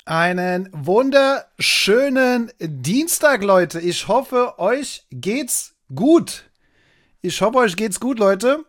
Einen wunderschönen Dienstag, Leute. Ich hoffe, euch geht's gut. Leute.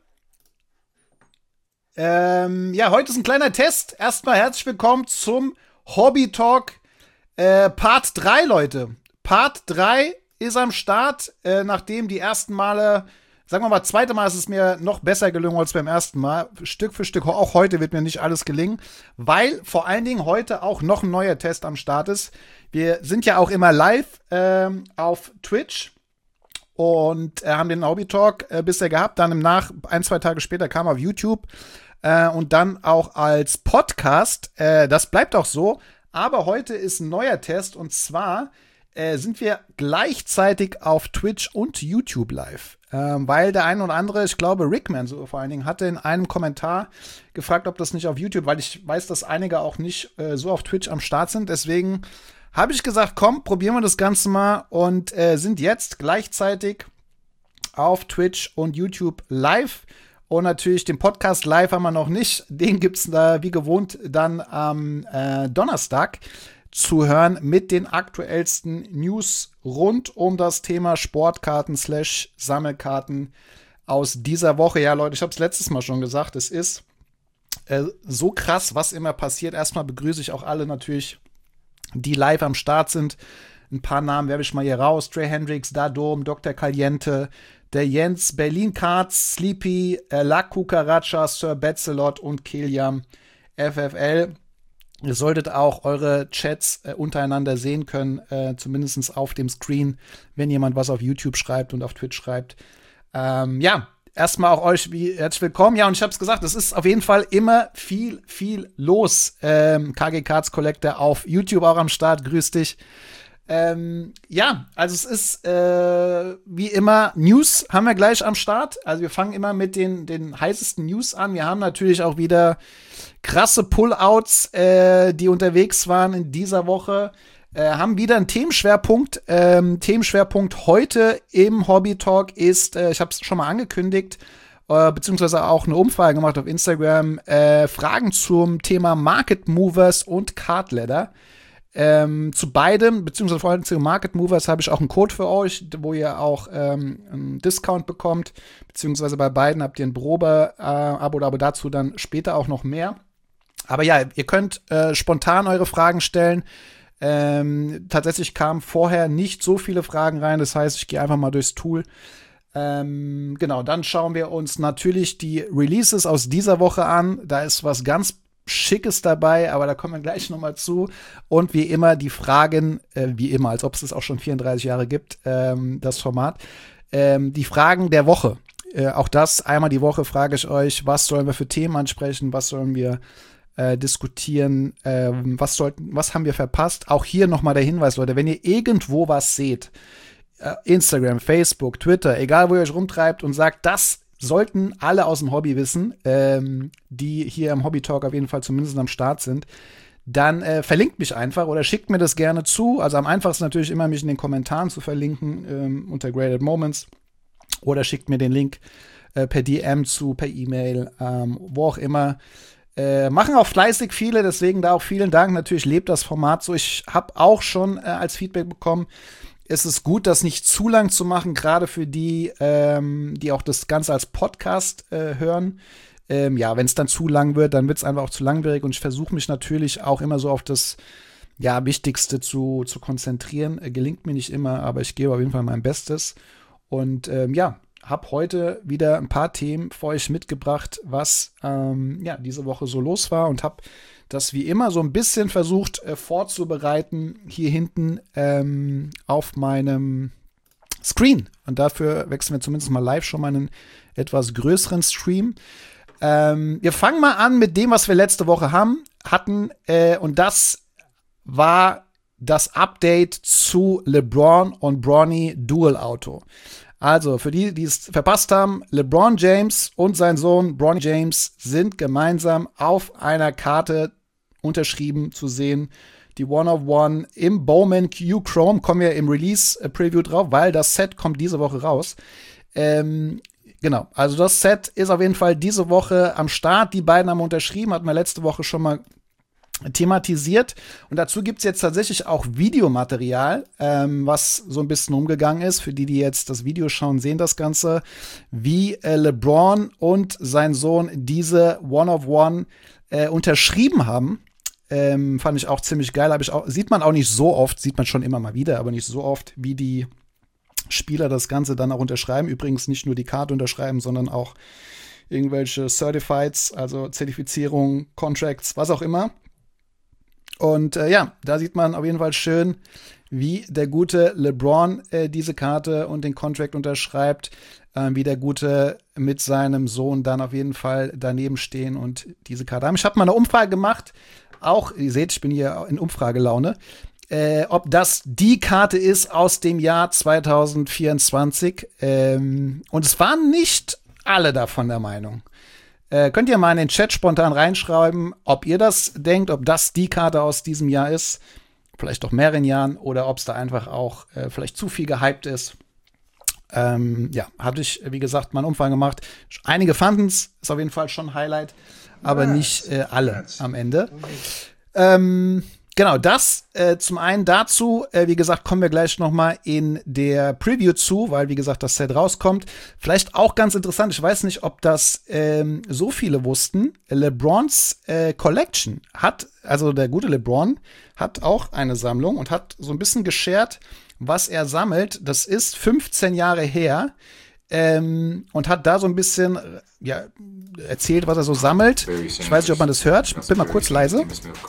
Heute ist ein kleiner Test. Erstmal herzlich willkommen zum Hobby Talk Part 3, Leute. Part 3 ist am Start, nachdem die ersten Male, sagen wir mal, zweite Mal ist es mir noch besser gelungen als beim ersten Mal. Stück für Stück, auch heute wird mir nicht alles gelingen, weil vor allen Dingen heute auch noch ein neuer Test am Start ist. Wir sind ja auch immer live auf Twitch und haben den Hobby Talk bisher gehabt. Dann ein, zwei Tage später kam auf YouTube und dann auch als Podcast. Das bleibt auch so. Aber heute ist ein neuer Test und zwar sind wir gleichzeitig auf Twitch und YouTube live. Weil der eine oder andere, ich glaube Rickman so vor allen Dingen, hatte in einem Kommentar gefragt, ob das nicht auf YouTube, weil ich weiß, dass einige auch nicht so auf Twitch am Start sind. Deswegen habe ich gesagt, komm, probieren wir das Ganze mal und sind jetzt gleichzeitig auf Twitch und YouTube live. Und natürlich den Podcast live haben wir noch nicht. Den gibt's da wie gewohnt dann am Donnerstag zu hören mit den aktuellsten News rund um das Thema Sportkarten / Sammelkarten aus dieser Woche. Ja, Leute, ich habe es letztes Mal schon gesagt, es ist so krass, was immer passiert. Erstmal begrüße ich auch alle natürlich, die live am Start sind. Ein paar Namen werfe ich mal hier raus. Trey Hendricks, Dadom, Dr. Caliente, der Jens, Berlin Cards, Sleepy, La Cucaracha, Sir Betzelot und Kilian FFL. Ihr solltet auch eure Chats untereinander sehen können, zumindest auf dem Screen, wenn jemand was auf YouTube schreibt und auf Twitch schreibt. Erstmal auch euch herzlich willkommen. Ja, und ich habe es gesagt, es ist auf jeden Fall immer viel los. KG Cards Collector auf YouTube auch am Start. Grüß dich. Also es ist wie immer News haben wir gleich am Start. Also wir fangen immer mit den heißesten News an. Wir haben natürlich auch wieder krasse Pullouts, die unterwegs waren in dieser Woche. Haben wieder einen Themenschwerpunkt. Themenschwerpunkt heute im Hobby Talk ist, ich habe es schon mal angekündigt, beziehungsweise auch eine Umfrage gemacht auf Instagram, Fragen zum Thema Market Movers und Card Ladder. Zu beidem, beziehungsweise vor allem zu Market Movers, habe ich auch einen Code für euch, wo ihr auch einen Discount bekommt, beziehungsweise bei beiden habt ihr ein Probe-Abo, aber dazu dann später auch noch mehr. Aber ja, ihr könnt spontan eure Fragen stellen. Tatsächlich kamen vorher nicht so viele Fragen rein, das heißt, ich gehe einfach mal durchs Tool. Dann schauen wir uns natürlich die Releases aus dieser Woche an. Da ist was ganz Schickes dabei, aber da kommen wir gleich nochmal zu. Und wie immer die Fragen, als ob es das auch schon 34 Jahre gibt, das Format. Die Fragen der Woche. Auch das, einmal die Woche frage ich euch, was sollen wir für Themen ansprechen, was sollen wir diskutieren, was haben wir verpasst. Auch hier nochmal der Hinweis, Leute, wenn ihr irgendwo was seht, Instagram, Facebook, Twitter, egal wo ihr euch rumtreibt und sagt, das sollten alle aus dem Hobby wissen, die hier im Hobby Talk auf jeden Fall zumindest am Start sind, dann verlinkt mich einfach oder schickt mir das gerne zu. Also am einfachsten natürlich immer mich in den Kommentaren zu verlinken unter Graded Moments oder schickt mir den Link per DM zu, per E-Mail, wo auch immer. Machen auch fleißig viele, deswegen da auch vielen Dank. Natürlich lebt das Format so. Ich habe auch schon als Feedback bekommen, es ist gut, das nicht zu lang zu machen, gerade für die, die auch das Ganze als Podcast hören. Wenn es dann zu lang wird, dann wird es einfach auch zu langwierig. Und ich versuche mich natürlich auch immer so auf das Wichtigste zu konzentrieren. Gelingt mir nicht immer, aber ich gebe auf jeden Fall mein Bestes. Und habe heute wieder ein paar Themen für euch mitgebracht, was diese Woche so los war und habe das wie immer so ein bisschen versucht vorzubereiten hier hinten auf meinem Screen. Und dafür wechseln wir zumindest mal live schon mal einen etwas größeren Stream. Wir fangen mal an mit dem, was wir letzte Woche hatten. Und das war das Update zu LeBron und Bronny Dual Auto. Also, für die, die es verpasst haben, LeBron James und sein Sohn Bronny James sind gemeinsam auf einer Karte unterschrieben zu sehen. Die One-of-One im Bowman Q Chrome, kommen wir im Release-Preview drauf, weil das Set kommt diese Woche raus. Also das Set ist auf jeden Fall diese Woche am Start. Die beiden haben unterschrieben, hatten wir letzte Woche schon mal thematisiert. Und dazu gibt's jetzt tatsächlich auch Videomaterial, was so ein bisschen umgegangen ist. Für die, die jetzt das Video schauen, sehen das Ganze, wie LeBron und sein Sohn diese One-of-One unterschrieben haben. Fand ich auch ziemlich geil. Sieht man auch nicht so oft, sieht man schon immer mal wieder, aber nicht so oft, wie die Spieler das Ganze dann auch unterschreiben. Übrigens nicht nur die Karte unterschreiben, sondern auch irgendwelche Certifieds, also Zertifizierung, Contracts, was auch immer. Und da sieht man auf jeden Fall schön, wie der gute LeBron diese Karte und den Contract unterschreibt, wie der Gute mit seinem Sohn dann auf jeden Fall daneben stehen und diese Karte haben. Ich habe mal eine Umfrage gemacht, auch, ihr seht, ich bin hier in Umfragelaune, ob das die Karte ist aus dem Jahr 2024. Und es waren nicht alle davon der Meinung. Könnt ihr mal in den Chat spontan reinschreiben, ob ihr das denkt, ob das die Karte aus diesem Jahr ist, vielleicht auch mehreren Jahren, oder ob es da einfach auch vielleicht zu viel gehypt ist. Hatte ich, wie gesagt, mal eine Umfrage gemacht. Einige fanden es, ist auf jeden Fall schon ein Highlight, aber nicht alle am Ende. Genau, das zum einen dazu, wie gesagt, kommen wir gleich noch mal in der Preview zu, weil, wie gesagt, das Set rauskommt. Vielleicht auch ganz interessant, ich weiß nicht, ob das so viele wussten, LeBrons Collection also der gute LeBron hat auch eine Sammlung und hat so ein bisschen geshared, was er sammelt. Das ist 15 Jahre her und hat da so ein bisschen erzählt, was er so sammelt. Ich weiß nicht, ob man das hört. Ich bin mal kurz leise.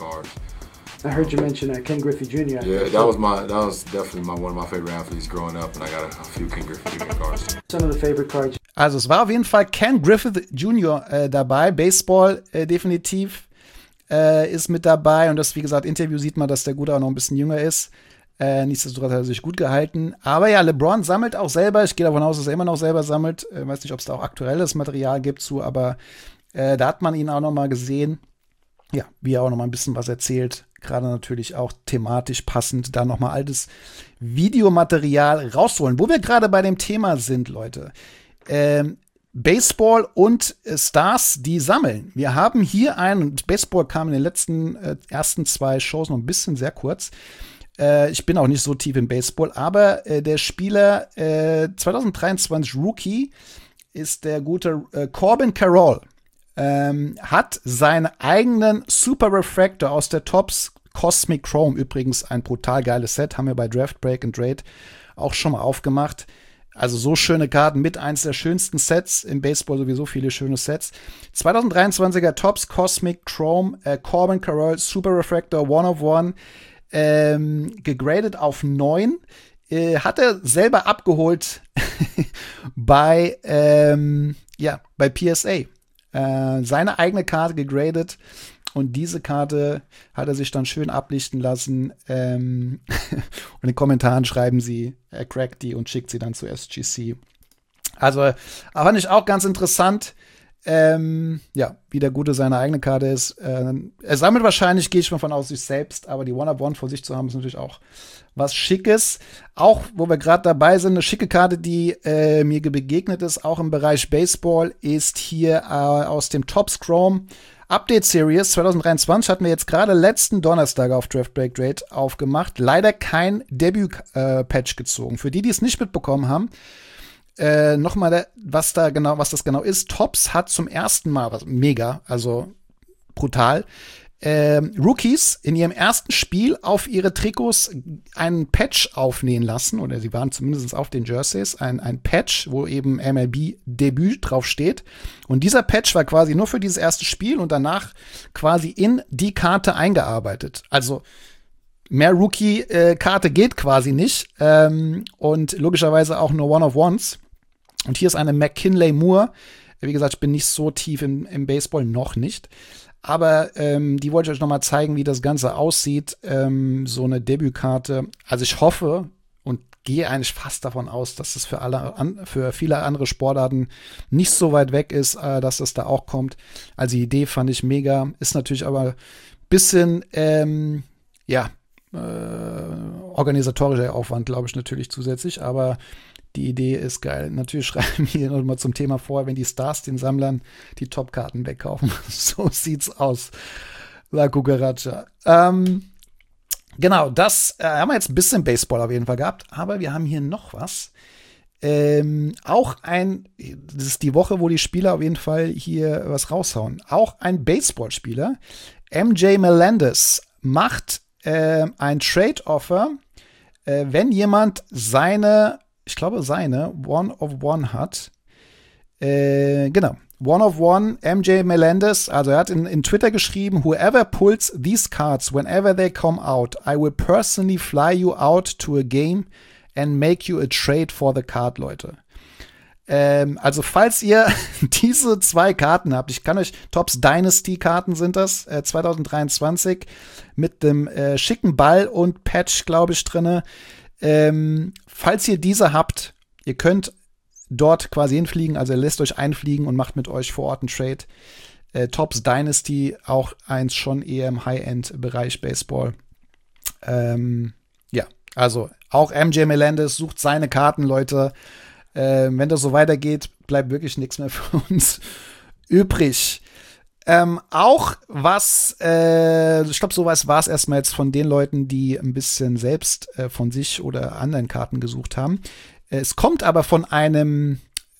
I heard you mention Ken Griffey Jr. Yeah, that was definitely one of my favorite athletes growing up, and I got a few Ken Griffey Jr. cards. Some of the favorite cards. Also es war auf jeden Fall Ken Griffey Jr. Dabei, Baseball definitiv ist mit dabei, und das, wie gesagt, Interview sieht man, dass der Gute auch noch ein bisschen jünger ist. Nichtsdestotrotz hat er sich gut gehalten. Aber ja, LeBron sammelt auch selber. Ich gehe davon aus, dass er immer noch selber sammelt. Weiß nicht, ob es da auch aktuelles Material gibt zu, aber da hat man ihn auch noch mal gesehen. Ja, wie er auch noch mal ein bisschen was erzählt. Gerade natürlich auch thematisch passend, da noch mal altes Videomaterial rausholen. Wo wir gerade bei dem Thema sind, Leute. Baseball und Stars, die sammeln. Wir haben hier Baseball kam in den letzten ersten 2 Shows noch ein bisschen sehr kurz. Ich bin auch nicht so tief im Baseball, aber der Spieler 2023 Rookie ist der gute Corbin Carroll. Hat seinen eigenen Super Refractor aus der Topps Cosmic Chrome, übrigens ein brutal geiles Set, haben wir bei Draft Break and Trade auch schon mal aufgemacht. Also so schöne Karten mit eins der schönsten Sets im Baseball, sowieso viele schöne Sets. 2023er Topps Cosmic Chrome, Corbin Carroll Super Refractor One of One, gegradet auf 9. Hat er selber abgeholt bei PSA. Seine eigene Karte gegradet, und diese Karte hat er sich dann schön ablichten lassen. Und in den Kommentaren schreiben sie, er crackt die und schickt sie dann zu SGC. Also, fand ich auch ganz interessant, wie der Gute seine eigene Karte ist. Er sammelt wahrscheinlich, gehe ich mal von aus, sich selbst, aber die One-of-One vor sich zu haben, ist natürlich auch was Schickes. Auch, wo wir gerade dabei sind, eine schicke Karte, die mir begegnet ist, auch im Bereich Baseball, ist hier aus dem Topps Chrome Update Series 2023. Hatten wir jetzt gerade letzten Donnerstag auf Draft Break Trade aufgemacht. Leider kein Debüt-Patch gezogen. Für die es nicht mitbekommen haben, nochmal, was das genau ist. Topps hat zum ersten Mal, was mega, also brutal, Rookies in ihrem ersten Spiel auf ihre Trikots einen Patch aufnähen lassen, oder sie waren zumindest auf den Jerseys, ein Patch, wo eben MLB-Debüt drauf steht. Und dieser Patch war quasi nur für dieses erste Spiel und danach quasi in die Karte eingearbeitet. Also mehr Rookie-Karte geht quasi nicht. Und logischerweise auch nur One-of-Ones. Und hier ist eine McKinley Moore. Wie gesagt, ich bin nicht so tief im Baseball, noch nicht. Aber die wollte ich euch noch mal zeigen, wie das Ganze aussieht. So eine Debütkarte. Also ich hoffe und gehe eigentlich fast davon aus, dass es für viele andere Sportarten nicht so weit weg ist, dass das da auch kommt. Also die Idee fand ich mega. Ist natürlich aber ein bisschen, organisatorischer Aufwand, glaube ich, natürlich zusätzlich. Aber die Idee ist geil. Natürlich schreiben wir noch mal zum Thema vor, wenn die Stars den Sammlern die Top-Karten wegkaufen. So sieht's aus. La Cucaracha. Genau, das haben wir jetzt ein bisschen Baseball auf jeden Fall gehabt, aber wir haben hier noch was. Das ist die Woche, wo die Spieler auf jeden Fall hier was raushauen. Auch ein Baseballspieler, MJ Melendez, macht ein Trade-Offer, wenn jemand seine One of One hat. Genau. One of One, MJ Melendez, also er hat in Twitter geschrieben, whoever pulls these cards whenever they come out, I will personally fly you out to a game and make you a trade for the card, Leute. Also falls ihr diese 2 Karten habt, ich kann euch, Topps Dynasty Karten sind das, 2023, mit dem schicken Ball und Patch, glaube ich, drinne. Falls ihr diese habt, ihr könnt dort quasi hinfliegen, also er lässt euch einfliegen und macht mit euch vor Ort einen Trade. Topps Dynasty, auch eins schon eher im High-End-Bereich Baseball. Ja, also auch MJ Melendez sucht seine Karten, Leute. Wenn das so weitergeht, bleibt wirklich nichts mehr für uns übrig. Auch was, ich glaube, sowas war es erstmal jetzt von den Leuten, die ein bisschen selbst von sich oder anderen Karten gesucht haben. Es kommt aber von einem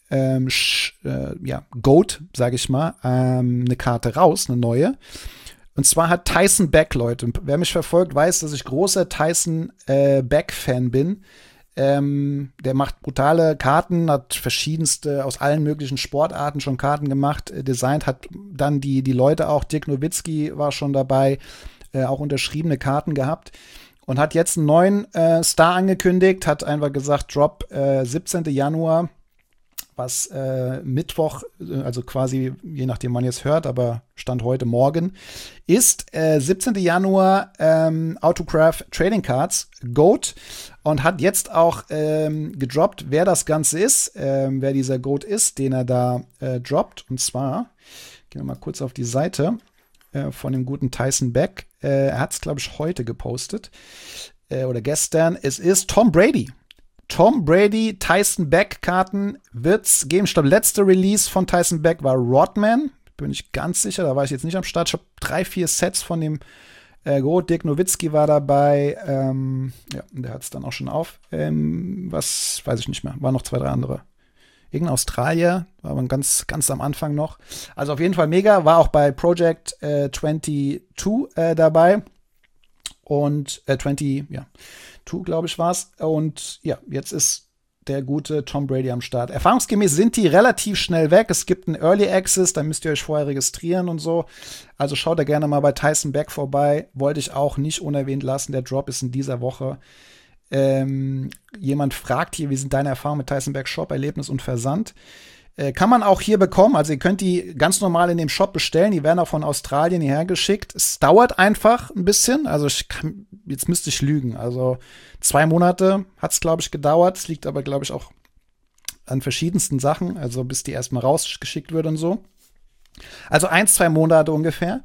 Goat, sage ich mal, eine Karte raus, eine neue. Und zwar hat Tyson Beck, Leute, wer mich verfolgt, weiß, dass ich großer Tyson Beck-Fan bin. Der macht brutale Karten, hat verschiedenste aus allen möglichen Sportarten schon Karten gemacht, designt, hat dann die Leute auch, Dirk Nowitzki war schon dabei, auch unterschriebene Karten gehabt. Und hat jetzt einen neuen Star angekündigt, hat einfach gesagt, Drop 17. Januar, was Mittwoch, also quasi, je nachdem man jetzt hört, aber Stand heute Morgen, ist 17. Januar Autograph Trading Cards, GOAT, und hat jetzt auch gedroppt, wer das Ganze ist, wer dieser GOAT ist, den er da droppt. Und zwar, gehen wir mal kurz auf die Seite von dem guten Tyson Beck. Er hat es, glaube ich, heute gepostet oder gestern. Es ist Tom Brady. Tom Brady, Tyson Beck-Karten wird's geben. Ich glaube, letzte Release von Tyson Beck war Rodman. Bin ich ganz sicher, da war ich jetzt nicht am Start. Ich habe 3-4 Sets von dem Dirk Nowitzki war dabei. Ja, der hat es dann auch schon auf. Was weiß ich nicht mehr. Waren noch 2, 3 andere. Irgendein Australier, war aber ganz, ganz am Anfang noch. Also auf jeden Fall mega, war auch bei Project 22 dabei. Und 22, glaube ich, war's. Und ja, jetzt ist der gute Tom Brady am Start. Erfahrungsgemäß sind die relativ schnell weg. Es gibt einen Early Access, da müsst ihr euch vorher registrieren und so. Also schaut da gerne mal bei Tyson Beck vorbei. Wollte ich auch nicht unerwähnt lassen. Der Drop ist in dieser Woche. Jemand fragt hier, wie sind deine Erfahrungen mit Tyson Beck Shop, Erlebnis und Versand? Kann man auch hier bekommen. Also ihr könnt die ganz normal in dem Shop bestellen. Die werden auch von Australien hierher geschickt. Es dauert einfach ein bisschen. Also jetzt müsste ich lügen. Also 2 Monate hat es, glaube ich, gedauert. Es liegt aber, glaube ich, auch an verschiedensten Sachen. Also bis die erstmal rausgeschickt wird und so. Also 1-2 Monate ungefähr.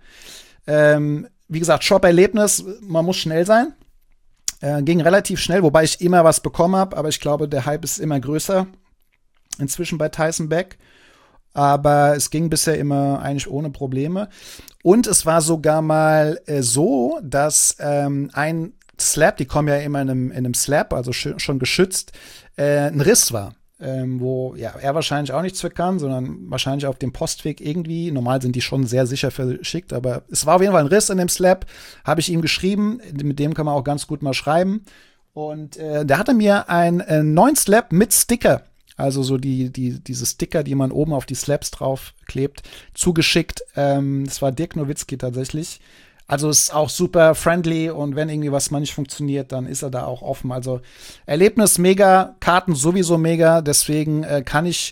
Wie gesagt, Shop-Erlebnis, man muss schnell sein. Ging relativ schnell, wobei ich immer was bekommen habe, aber ich glaube, der Hype ist immer größer inzwischen bei Tyson Beck. Aber es ging bisher immer eigentlich ohne Probleme. Und es war sogar mal so, dass ein Slab, die kommen ja immer in einem Slab, also schon geschützt, ein Riss war. Wo ja, er wahrscheinlich auch nichts für kann, sondern wahrscheinlich auf dem Postweg irgendwie. Normal sind die schon sehr sicher verschickt, aber es war auf jeden Fall ein Riss in dem Slab. Habe ich ihm geschrieben, mit dem kann man auch ganz gut mal schreiben. Und der hatte mir einen neuen Slab mit Sticker, also so diese Sticker, die man oben auf die Slabs drauf klebt, zugeschickt. Das war Dirk Nowitzki tatsächlich. Also ist auch super friendly und wenn irgendwie was mal nicht funktioniert, dann ist er da auch offen. Also Erlebnis mega, Karten sowieso mega, deswegen freue ich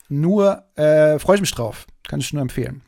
mich drauf. Kann ich nur empfehlen.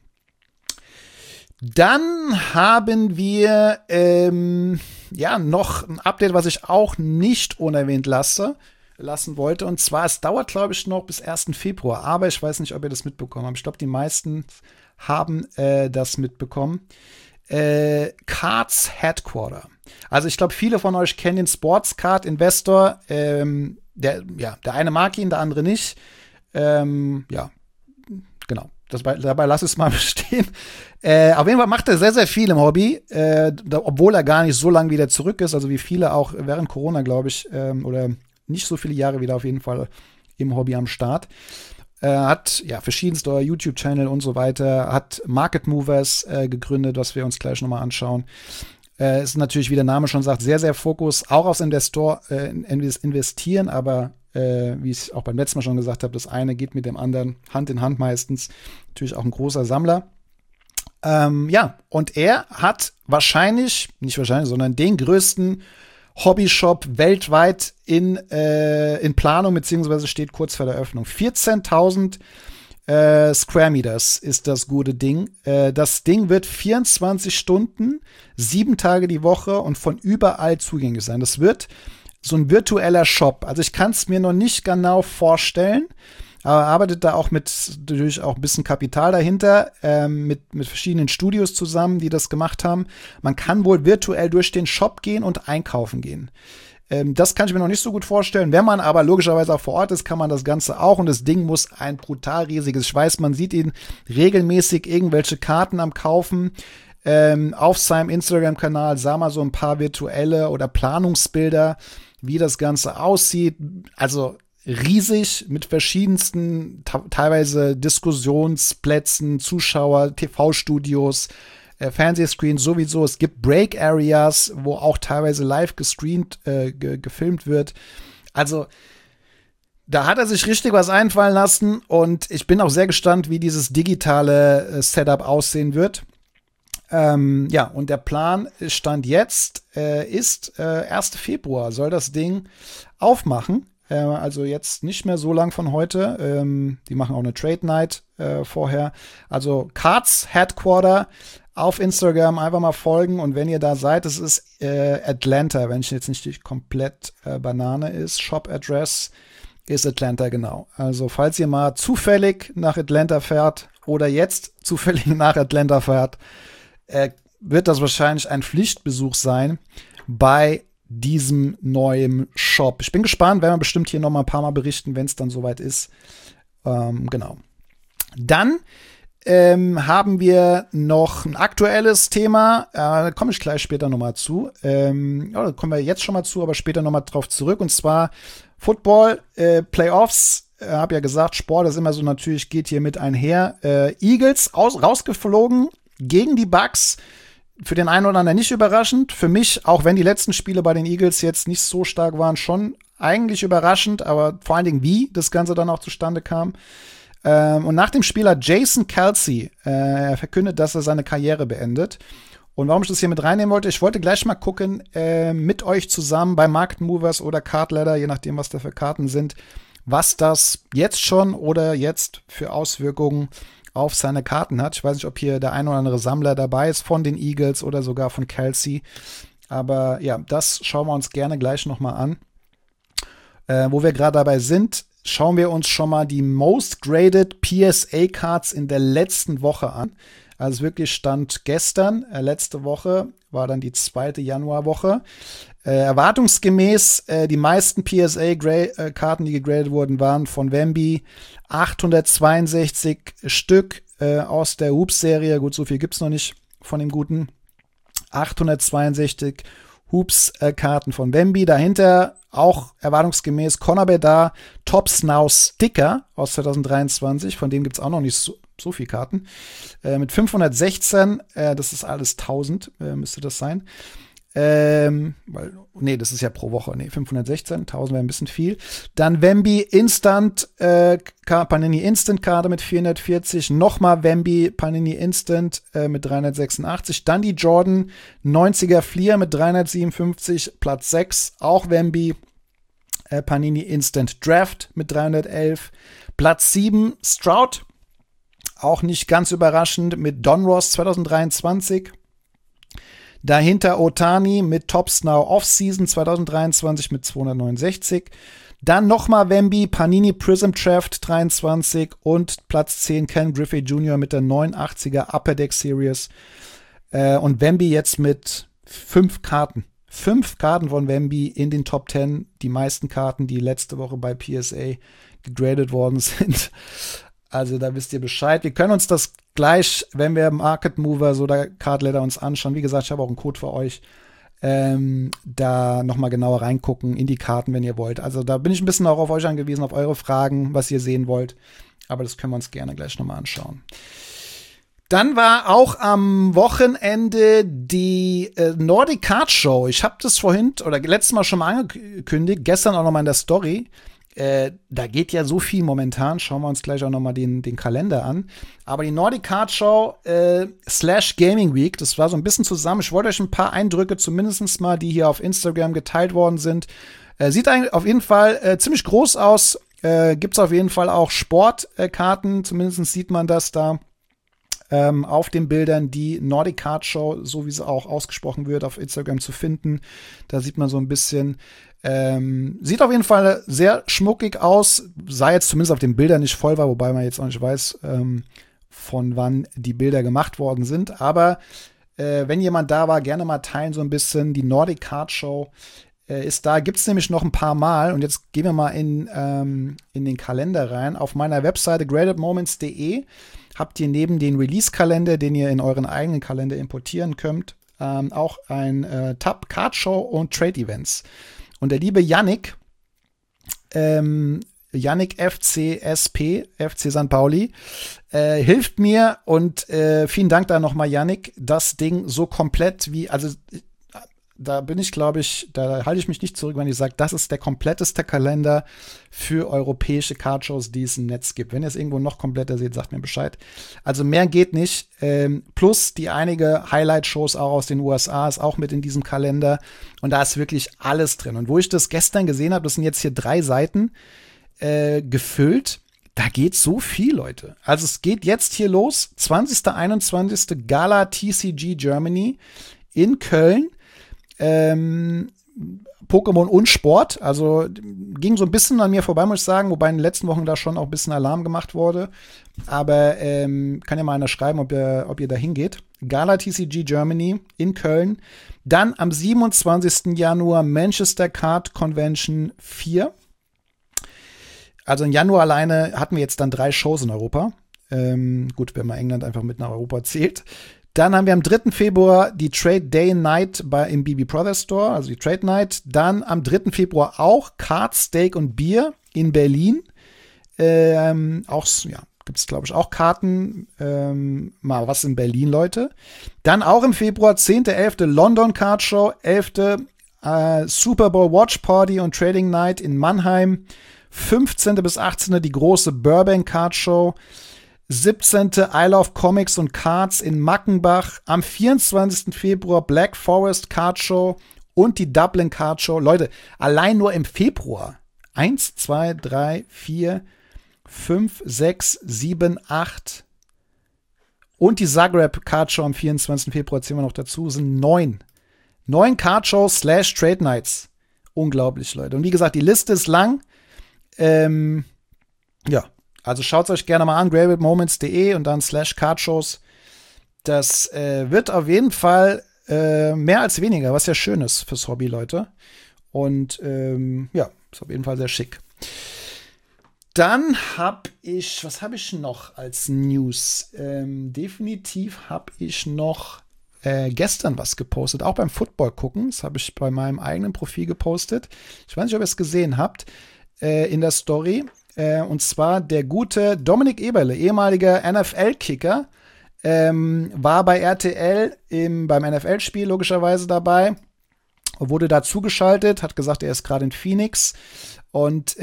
Dann haben wir noch ein Update, was ich auch nicht unerwähnt lassen wollte. Und zwar, es dauert, glaube ich, noch bis 1. Februar. Aber ich weiß nicht, ob ihr das mitbekommen habt. Ich glaube, die meisten haben das mitbekommen. Cards Headquarter. Also ich glaube, viele von euch kennen den Sports Card Investor. Der eine mag ihn, der andere nicht. Genau. dabei lass es mal bestehen. Auf jeden Fall macht er sehr, sehr viel im Hobby, obwohl er gar nicht so lange wieder zurück ist, also wie viele auch während Corona, glaube ich, oder nicht so viele Jahre wieder auf jeden Fall im Hobby am Start. Hat ja verschiedenste YouTube-Channel und so weiter, hat Market Movers gegründet, was wir uns gleich nochmal anschauen. Ist natürlich, wie der Name schon sagt, sehr, sehr Fokus, auch aufs Investieren, aber wie ich auch beim letzten Mal schon gesagt habe, das eine geht mit dem anderen Hand in Hand meistens. Natürlich auch ein großer Sammler. Ja, und er hat nicht wahrscheinlich, sondern den größten Hobbyshop weltweit in Planung, beziehungsweise steht kurz vor der Öffnung. 14.000 Square Meters ist das gute Ding. Das Ding wird 24 Stunden, 7 Tage die Woche und von überall zugänglich sein. Das wird so ein virtueller Shop. Also ich kann es mir noch nicht genau vorstellen, aber arbeitet da auch natürlich auch ein bisschen Kapital dahinter, mit verschiedenen Studios zusammen, die das gemacht haben. Man kann wohl virtuell durch den Shop gehen und einkaufen gehen. Das kann ich mir noch nicht so gut vorstellen. Wenn man aber logischerweise auch vor Ort ist, kann man das Ganze auch. Und das Ding muss ein brutal riesiges. Ich weiß, man sieht ihn regelmäßig irgendwelche Karten am Kaufen. Auf seinem Instagram-Kanal sah man so ein paar virtuelle oder Planungsbilder, wie das Ganze aussieht. Also riesig mit verschiedensten, teilweise Diskussionsplätzen, Zuschauer, TV-Studios, Fernsehscreens sowieso. Es gibt Break-Areas, wo auch teilweise live gestreamt, gefilmt wird. Also da hat er sich richtig was einfallen lassen und ich bin auch sehr gespannt, wie dieses digitale Setup aussehen wird. Ja, und der Plan Stand jetzt ist 1. Februar soll das Ding aufmachen. Also jetzt nicht mehr so lang von heute. Die machen auch eine Trade Night vorher. Also Cards Headquarter auf Instagram einfach mal folgen. Und wenn ihr da seid, es ist Atlanta, wenn ich jetzt nicht komplett Banane ist. Shop Address ist Atlanta, genau. Also falls ihr mal zufällig nach Atlanta fährt oder jetzt zufällig nach Atlanta fährt, wird das wahrscheinlich ein Pflichtbesuch sein bei diesem neuen Shop. Ich bin gespannt, werden wir bestimmt hier noch mal ein paar Mal berichten, wenn es dann soweit ist. Genau. Dann haben wir noch ein aktuelles Thema, da komme ich gleich später noch mal zu. Da kommen wir jetzt schon mal zu, aber später noch mal drauf zurück. Und zwar Football, Playoffs. Habe ja gesagt, Sport ist immer so, natürlich geht hier mit einher. Eagles rausgeflogen gegen die Bucks. Für den einen oder anderen nicht überraschend. Für mich, auch wenn die letzten Spiele bei den Eagles jetzt nicht so stark waren, schon eigentlich überraschend, aber vor allen Dingen, wie das Ganze dann auch zustande kam. Und nach dem Spiel hat Jason Kelce verkündet, dass er seine Karriere beendet. Und warum ich das hier mit reinnehmen wollte, ich wollte gleich mal gucken, mit euch zusammen bei Market Movers oder Card Ladder, je nachdem, was da für Karten sind, was das jetzt schon oder jetzt für Auswirkungen auf seine Karten hat. Ich weiß nicht, ob hier der ein oder andere Sammler dabei ist von den Eagles oder sogar von Kelce. Aber ja, das schauen wir uns gerne gleich noch mal an. Wo wir gerade dabei sind, schauen wir uns schon mal die Most Graded PSA Cards in der letzten Woche an. Also wirklich Stand gestern, letzte Woche war dann die 2. Januarwoche. Erwartungsgemäß die meisten PSA-Karten, die gegradet wurden, waren von Wemby 862 Stück aus der Hoops-Serie. Gut, so viel gibt's noch nicht von dem Guten. 862 Hoops-Karten von Wemby. Dahinter auch erwartungsgemäß Connor Bedard Topps Now Sticker aus 2023. Von dem gibt's auch noch nicht so viel Karten. Mit 516, das ist alles 1000, müsste das sein. Das ist ja pro Woche. 516, 1000 wäre ein bisschen viel. Dann Wemby Instant, Panini Instant Karte mit 440. Nochmal Wemby Panini Instant mit 386. Dann die Jordan 90er Fleer mit 357, Platz 6. Auch Wemby Panini Instant Draft mit 311. Platz 7 Stroud. Auch nicht ganz überraschend mit Donruss 2023. Dahinter Otani mit Topps Now Offseason 2023 mit 269. Dann nochmal Wemby, Panini Prism Draft 23 und Platz 10 Ken Griffey Jr. mit der 89er Upper Deck Series. Und Wemby jetzt mit 5 Karten. 5 Karten von Wemby in den Top 10. Die meisten Karten, die letzte Woche bei PSA gegradet worden sind. Also da wisst ihr Bescheid. Wir können uns das gleich, wenn wir Market Mover oder Card Ladder uns anschauen. Wie gesagt, ich habe auch einen Code für euch. Da nochmal genauer reingucken in die Karten, wenn ihr wollt. Also da bin ich ein bisschen auch auf euch angewiesen, auf eure Fragen, was ihr sehen wollt. Aber das können wir uns gerne gleich nochmal anschauen. Dann war auch am Wochenende die Nordic Card Show. Ich habe das vorhin oder letztes Mal schon mal angekündigt, gestern auch noch mal in der Story. Da geht ja so viel momentan. Schauen wir uns gleich auch noch mal den Kalender an. Aber die Nordic Card Show / Gaming Week, das war so ein bisschen zusammen. Ich wollte euch ein paar Eindrücke zumindest mal, die hier auf Instagram geteilt worden sind. Sieht eigentlich auf jeden Fall ziemlich groß aus. Gibt's auf jeden Fall auch Sportkarten. Zumindest sieht man das da. Auf den Bildern die Nordic Card Show, so wie sie auch ausgesprochen wird, auf Instagram zu finden. Da sieht man so ein bisschen, sieht auf jeden Fall sehr schmuckig aus, sah jetzt zumindest auf den Bildern nicht voll war, wobei man jetzt auch nicht weiß, von wann die Bilder gemacht worden sind. Aber wenn jemand da war, gerne mal teilen so ein bisschen. Die Nordic Card Show ist da, gibt's nämlich noch ein paar Mal. Und jetzt gehen wir mal in den Kalender rein. Auf meiner Webseite gradedmoments.de habt ihr neben den Release-Kalender, den ihr in euren eigenen Kalender importieren könnt, auch ein Tab Card Show und Trade Events. Und der liebe Yannick, Yannick FC St. Pauli, hilft mir und vielen Dank da nochmal, Yannick, das Ding so komplett also da bin ich, glaube ich, da halte ich mich nicht zurück, wenn ich sage, das ist der kompletteste Kalender für europäische Cardshows, die es im Netz gibt. Wenn ihr es irgendwo noch kompletter seht, sagt mir Bescheid. Also mehr geht nicht. Plus die einige Highlight-Shows auch aus den USA ist auch mit in diesem Kalender. Und da ist wirklich alles drin. Und wo ich das gestern gesehen habe, das sind jetzt hier 3 Seiten gefüllt. Da geht so viel, Leute. Also es geht jetzt hier los. 20. 21. Gala TCG Germany in Köln. Pokémon und Sport, also ging so ein bisschen an mir vorbei, muss ich sagen, wobei in den letzten Wochen da schon auch ein bisschen Alarm gemacht wurde. Aber kann ja mal einer schreiben, ob ihr da hingeht. Gala TCG Germany in Köln. Dann am 27. Januar Manchester Card Convention 4. Also im Januar alleine hatten wir jetzt dann 3 Shows in Europa. Gut, wenn man England einfach mit nach Europa zählt. Dann haben wir am 3. Februar die Trade Day Night im BB Brothers Store, also die Trade Night. Dann am 3. Februar auch Card, Steak und Bier in Berlin. Auch, ja, gibt es, glaube ich, auch Karten. Mal was in Berlin, Leute. Dann auch im Februar, 10.11. London Card Show, 11. Super Bowl Watch Party und Trading Night in Mannheim. 15. bis 18. die große Burbank Card Show. 17. I Love Comics und Cards in Mackenbach. Am 24. Februar Black Forest Card Show und die Dublin Card Show. Leute, allein nur im Februar. 1, 2, 3, 4, 5, 6, 7, 8. Und die Zagreb Card Show am 24. Februar zählen wir noch dazu. Sind 9. 9 Card Shows / Trade Nights. Unglaublich, Leute. Und wie gesagt, die Liste ist lang. Ja. Also schaut es euch gerne mal an, gradedmoments.de und dann / Cardshows. Das wird auf jeden Fall mehr als weniger, was ja schön ist fürs Hobby, Leute. Und ja, ist auf jeden Fall sehr schick. Dann was habe ich noch als News? Definitiv habe ich noch gestern was gepostet, auch beim Football gucken. Das habe ich bei meinem eigenen Profil gepostet. Ich weiß nicht, ob ihr es gesehen habt in der Story. Und zwar der gute Dominik Eberle, ehemaliger NFL-Kicker, war bei RTL beim NFL-Spiel logischerweise dabei, wurde da zugeschaltet, hat gesagt, er ist gerade in Phoenix und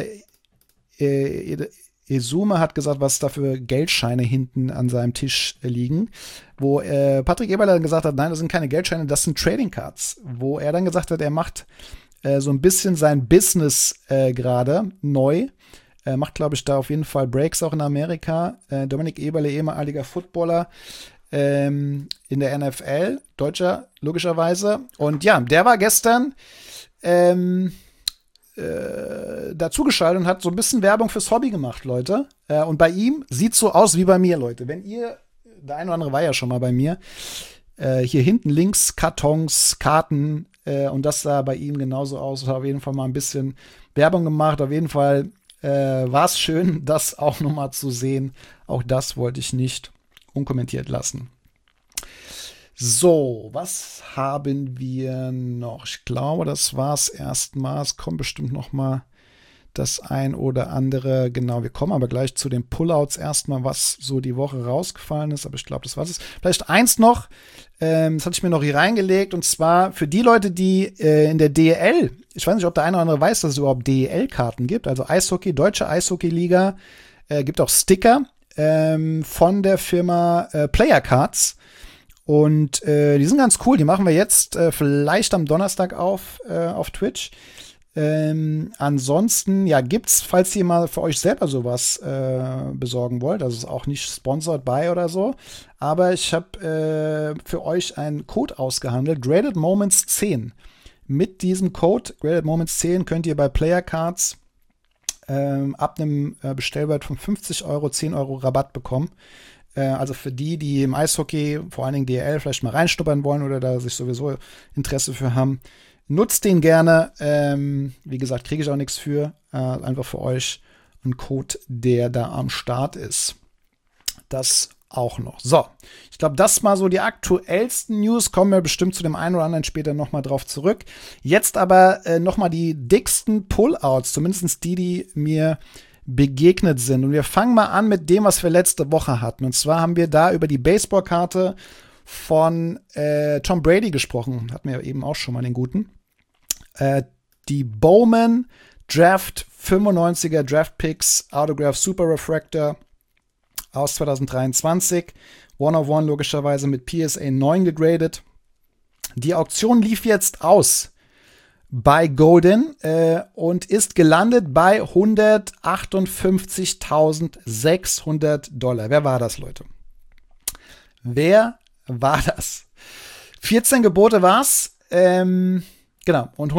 Esume hat gesagt, was da für Geldscheine hinten an seinem Tisch liegen, wo Patrick Eberle dann gesagt hat, nein, das sind keine Geldscheine, das sind Trading Cards, wo er dann gesagt hat, er macht so ein bisschen sein Business gerade neu. Macht, glaube ich, da auf jeden Fall Breaks auch in Amerika. Dominik Eberle, ehemaliger Footballer in der NFL, Deutscher logischerweise. Und ja, der war gestern dazugeschaltet und hat so ein bisschen Werbung fürs Hobby gemacht, Leute. Und bei ihm sieht so aus wie bei mir, Leute. Wenn ihr, der eine oder andere war ja schon mal bei mir, hier hinten links Kartons, Karten und das sah bei ihm genauso aus. Hat auf jeden Fall mal ein bisschen Werbung gemacht. Auf jeden Fall war es schön, das auch nochmal zu sehen. Auch das wollte ich nicht unkommentiert lassen. So, was haben wir noch? Ich glaube, das war's erstmal. Es kommt bestimmt noch mal das ein oder andere. Genau, wir kommen aber gleich zu den Pullouts erstmal, was so die Woche rausgefallen ist. Aber ich glaube, das war's es. Vielleicht eins noch, das hatte ich mir noch hier reingelegt. Und zwar für die Leute, die in der DEL, ich weiß nicht, ob der eine oder andere weiß, dass es überhaupt DEL-Karten gibt. Also Eishockey, Deutsche Eishockey-Liga, gibt auch Sticker von der Firma Player Cards. Und die sind ganz cool. Die machen wir jetzt vielleicht am Donnerstag auf Twitch. Ansonsten, ja, gibt's, falls ihr mal für euch selber sowas besorgen wollt, also ist auch nicht sponsored by oder so, aber ich habe für euch einen Code ausgehandelt, Graded Moments 10. Mit diesem Code, Graded Moments 10, könnt ihr bei Player Cards ab einem Bestellwert von 50 Euro 10 Euro Rabatt bekommen. Also für die im Eishockey, vor allen Dingen DEL, vielleicht mal reinschnuppern wollen oder da sich sowieso Interesse für haben, nutzt den gerne. Wie gesagt, kriege ich auch nichts für. Einfach für euch ein Code, der da am Start ist. Das auch noch. So, ich glaube, das mal so die aktuellsten News. Kommen wir bestimmt zu dem einen oder anderen später noch mal drauf zurück. Jetzt aber noch mal die dicksten Pullouts, zumindest die mir begegnet sind. Und wir fangen mal an mit dem, was wir letzte Woche hatten. Und zwar haben wir da über die Baseballkarte von Tom Brady gesprochen. Hatten wir eben auch schon mal den guten. Die Bowman Draft 95er Draft Picks Autograph Super Refractor aus 2023. One of One logischerweise mit PSA 9 gegradet. Die Auktion lief jetzt aus bei Golden und ist gelandet bei $158.600. Wer war das, Leute? Wer war das? 14 Gebote war's. Genau. Und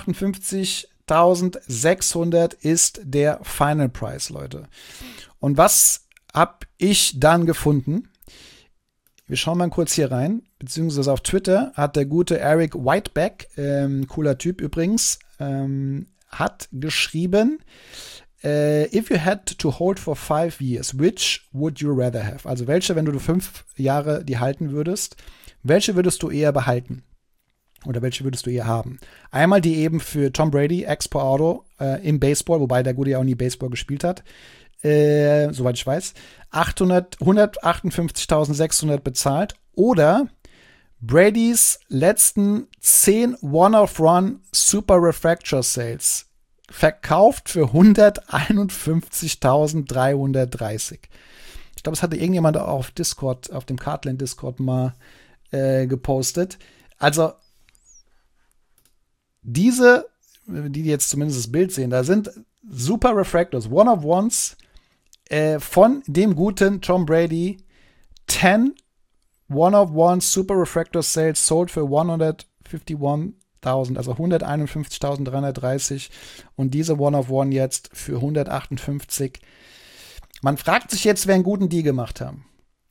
158.600 ist der Final Price, Leute. Und was hab ich dann gefunden? Wir schauen mal kurz hier rein, beziehungsweise auf Twitter hat der gute Eric Whiteback, cooler Typ übrigens, hat geschrieben, if you had to hold for 5 years, which would you rather have? Also welche, wenn du 5 Jahre die halten würdest, welche würdest du eher behalten? Oder welche würdest du eher haben? Einmal die eben für Tom Brady, Expo Auto im Baseball, wobei der Gute ja auch nie Baseball gespielt hat, soweit ich weiß, 158.600 bezahlt. Oder Bradys letzten 10 One-of-One Super Refractor Sales verkauft für 151.330. Ich glaube, das hatte irgendjemand auf Discord, auf dem Cardland Discord mal gepostet. Also diese, die jetzt zumindest das Bild sehen, da sind Super Refractors, One-of-Ones von dem guten Tom Brady. 10 One-of-One Super Refractor Sales sold für 151.000, also 151.330. Und diese One-of-One jetzt für 158. Man fragt sich jetzt, wer einen guten Deal gemacht haben.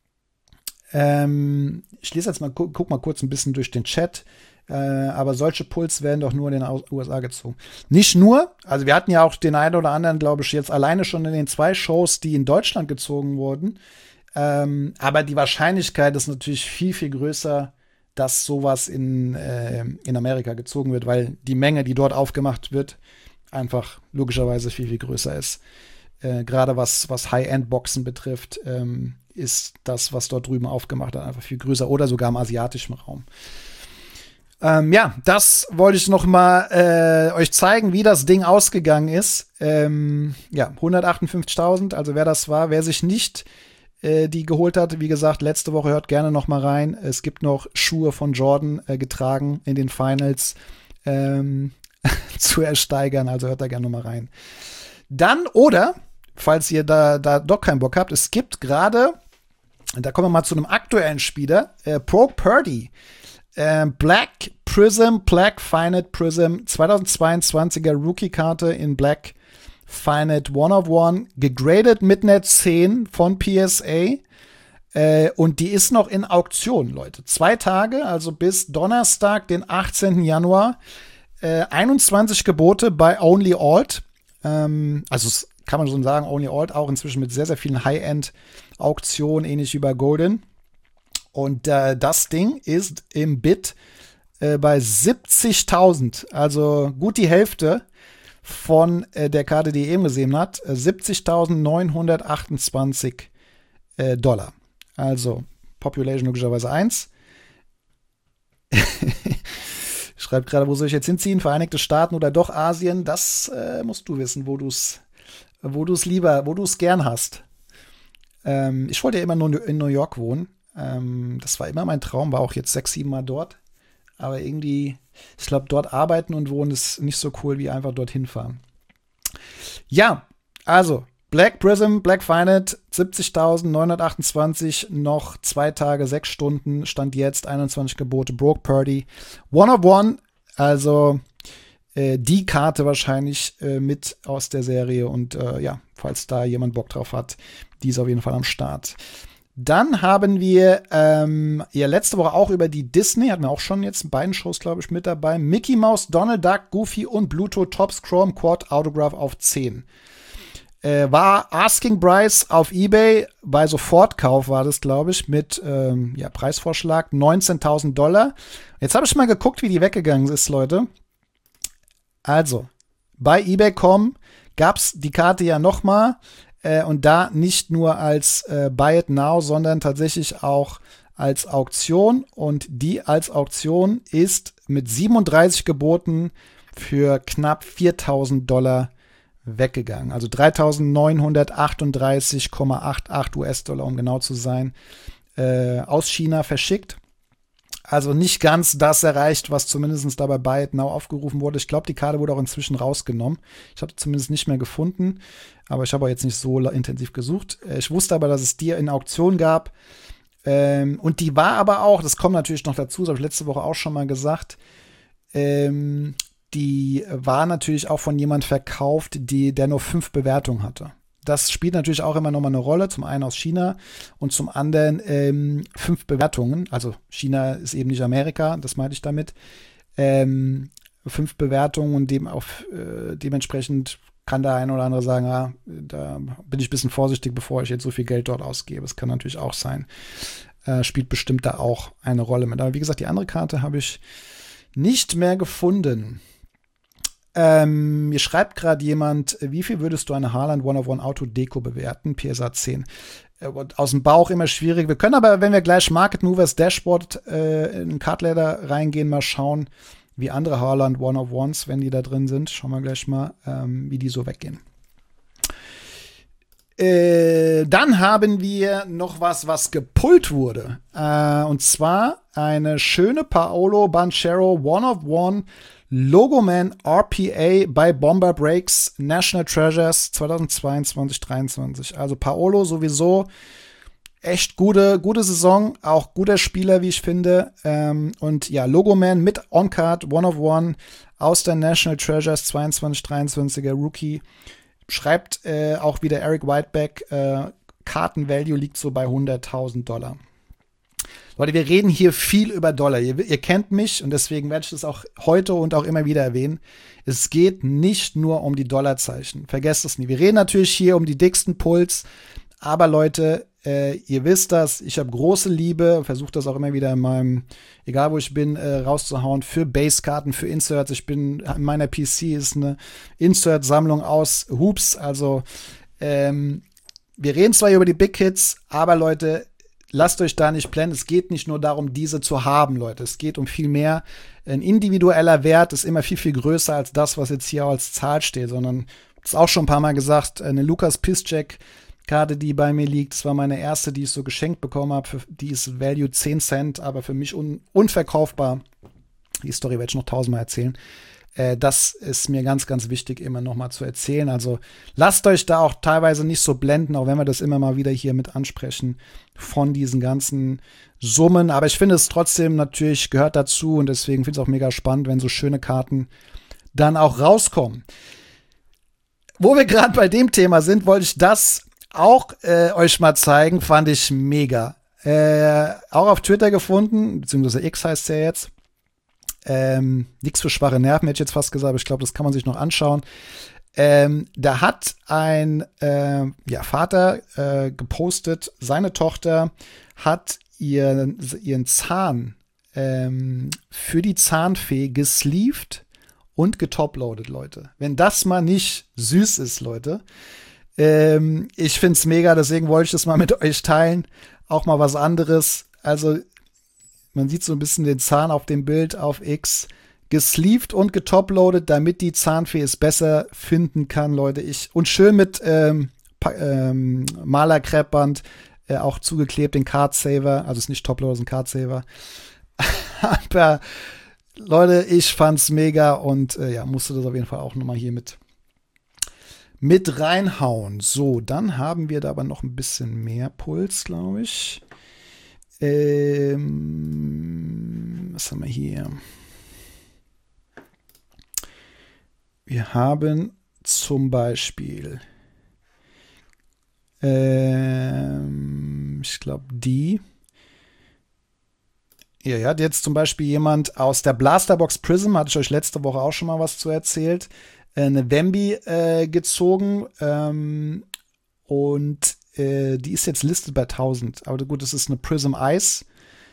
Ich lese jetzt mal, guck mal kurz ein bisschen durch den Chat. Aber solche Pulls werden doch nur in den USA gezogen. Nicht nur, also wir hatten ja auch den einen oder anderen, glaube ich, jetzt alleine schon in den 2 Shows, die in Deutschland gezogen wurden. Aber die Wahrscheinlichkeit ist natürlich viel, viel größer, dass sowas in Amerika gezogen wird, weil die Menge, die dort aufgemacht wird, einfach logischerweise viel, viel größer ist. Gerade was High-End-Boxen betrifft, ist das, was dort drüben aufgemacht wird, einfach viel größer oder sogar im asiatischen Raum. Ja, das wollte ich noch mal euch zeigen, wie das Ding ausgegangen ist. Ja, 158.000, also wer das war, wer sich nicht die geholt hat, wie gesagt, letzte Woche, hört gerne noch mal rein. Es gibt noch Schuhe von Jordan getragen in den Finals zu ersteigern, also hört da gerne noch mal rein. Dann, oder, falls ihr da doch keinen Bock habt, es gibt gerade, da kommen wir mal zu einem aktuellen Spieler, Brock Purdy. Black Prism, Black Finite Prism, 2022er Rookie-Karte in Black Finite One-of-One, gegradet mit einer 10 von PSA. Und die ist noch in Auktion, Leute. 2 Tage, also bis Donnerstag, den 18. Januar. 21 Gebote bei Only Alt. Also kann man schon sagen, Only Alt auch inzwischen mit sehr, sehr vielen High-End-Auktionen, ähnlich wie bei Golden. Und das Ding ist im Bid bei 70.000, also gut die Hälfte von der Karte, die ihr eben gesehen habt, 70.928 $. Also Population logischerweise 1. Schreibt gerade, wo soll ich jetzt hinziehen? Vereinigte Staaten oder doch Asien? Das musst du wissen, wo du es gern hast. Ich wollte ja immer nur in New York wohnen. Das war immer mein Traum, war auch jetzt 6, 7 Mal dort. Aber irgendwie, ich glaube, dort arbeiten und wohnen ist nicht so cool, wie einfach dorthin fahren. Ja, also Black Prism, Black Finite, 70.928, noch 2 Tage, 6 Stunden, Stand jetzt, 21 Gebote, Broke Purdy, One of One, also die Karte wahrscheinlich mit aus der Serie und ja, falls da jemand Bock drauf hat, die ist auf jeden Fall am Start. Dann haben wir ja letzte Woche auch über die Disney, hatten wir auch schon jetzt in beiden Shows, glaube ich, mit dabei. Mickey Mouse, Donald Duck, Goofy und Bluto Topps Chrome Quad Autograph auf 10. War Asking Price auf eBay, bei Sofortkauf war das, glaube ich, mit ja, Preisvorschlag $19.000. Jetzt habe ich mal geguckt, wie die weggegangen ist, Leute. Also, bei eBay.com gab es die Karte ja noch mal. Und da nicht nur als Buy It Now, sondern tatsächlich auch als Auktion. Und die als Auktion ist mit 37 Geboten für knapp $4.000 weggegangen. Also 3.938,88 US-Dollar, um genau zu sein, aus China verschickt. Also nicht ganz das erreicht, was zumindest da bei Buy It Now aufgerufen wurde. Ich glaube, die Karte wurde auch inzwischen rausgenommen. Ich habe zumindest nicht mehr gefunden, aber ich habe auch jetzt nicht so intensiv gesucht. Ich wusste aber, dass es die in Auktion gab. Und die war aber auch, das kommt natürlich noch dazu, das habe ich letzte Woche auch schon mal gesagt, die war natürlich auch von jemand verkauft, der nur 5 Bewertungen hatte. Das spielt natürlich auch immer nochmal eine Rolle, zum einen aus China und zum anderen 5 Bewertungen. Also China ist eben nicht Amerika, das meinte ich damit. 5 Bewertungen und dementsprechend kann der eine oder andere sagen, da bin ich ein bisschen vorsichtig, bevor ich jetzt so viel Geld dort ausgebe. Das kann natürlich auch sein. Spielt bestimmt da auch eine Rolle mit. Aber wie gesagt, die andere Karte habe ich nicht mehr gefunden. Mir schreibt gerade jemand, wie viel würdest du eine Haaland One-of-One Auto-Deko bewerten? PSA 10. Aus dem Bauch immer schwierig. Wir können aber, wenn wir gleich Market Movers Dashboard in Cardladder reingehen, mal schauen, wie andere Haaland One-of-Ones, wenn die da drin sind. Schauen wir gleich mal, wie die so weggehen. Dann haben wir noch was gepullt wurde. Und zwar eine schöne Paolo Banchero One-of-One Logoman RPA bei Bomber Breaks National Treasures 2022-23. Also Paolo sowieso echt gute Saison, auch guter Spieler, wie ich finde. Und ja, Logoman mit On-Card One-of-One aus der National Treasures 22-23er Rookie. Schreibt auch wieder Eric Whiteback, Kartenvalue liegt so bei $100.000. Leute, wir reden hier viel über Dollar. Ihr kennt mich und deswegen werde ich das auch heute und auch immer wieder erwähnen. Es geht nicht nur um die Dollarzeichen. Vergesst es nie. Wir reden natürlich hier um die dicksten Pulls. Aber Leute, ihr wisst das. Ich habe große Liebe. Versuche das auch immer wieder in meinem, egal wo ich bin, rauszuhauen. Für Basekarten, für Inserts. In meiner PC ist eine Insert-Sammlung aus Hoops. Also, wir reden zwar über die Big Hits, aber Leute, lasst euch da nicht blenden. Es geht nicht nur darum, diese zu haben, Leute. Es geht um viel mehr. Ein individueller Wert ist immer viel, viel größer als das, was jetzt hier als Zahl steht, sondern, das ist auch schon ein paar Mal gesagt, eine Lukas Piszczek-Karte, die bei mir liegt. Das war meine erste, die ich so geschenkt bekommen habe. Die ist Value 10 Cent, aber für mich unverkaufbar. Die Story werde ich noch 1000-mal erzählen. Das ist mir ganz, ganz wichtig, immer noch mal zu erzählen. Also lasst euch da auch teilweise nicht so blenden, auch wenn wir das immer mal wieder hier mit ansprechen, von diesen ganzen Summen. Aber ich finde es trotzdem natürlich gehört dazu und deswegen finde ich es auch mega spannend, wenn so schöne Karten dann auch rauskommen. Wo wir gerade bei dem Thema sind, wollte ich das auch euch mal zeigen, fand ich mega. Auch auf Twitter gefunden, beziehungsweise X heißt es ja jetzt. Nichts für schwache Nerven, hätte ich jetzt fast gesagt, aber ich glaube, das kann man sich noch anschauen. Da hat ein Vater gepostet, seine Tochter hat ihren Zahn für die Zahnfee gesleeved und getoploadet, Leute. Wenn das mal nicht süß ist, Leute. Ich find's mega, deswegen wollte ich das mal mit euch teilen. Auch mal was anderes. Also, man sieht so ein bisschen den Zahn auf dem Bild auf X. Gesleeved und getoploadet, damit die Zahnfee es besser finden kann, Leute. Und schön mit Malerkreppband auch zugeklebt, den Cardsaver. Also, es ist nicht Toploader, es ist ein Cardsaver. Aber, Leute, ich fand's mega und musste das auf jeden Fall auch nochmal hier mit reinhauen. So, dann haben wir da aber noch ein bisschen mehr Puls, glaube ich. Was haben wir hier? Wir haben zum Beispiel, ich glaube, die. Ja, hat jetzt zum Beispiel jemand aus der Blasterbox Prism, hatte ich euch letzte Woche auch schon mal was zu erzählt, eine Wemby gezogen und die ist jetzt listed bei 1000. Aber gut, das ist eine Prism Ice.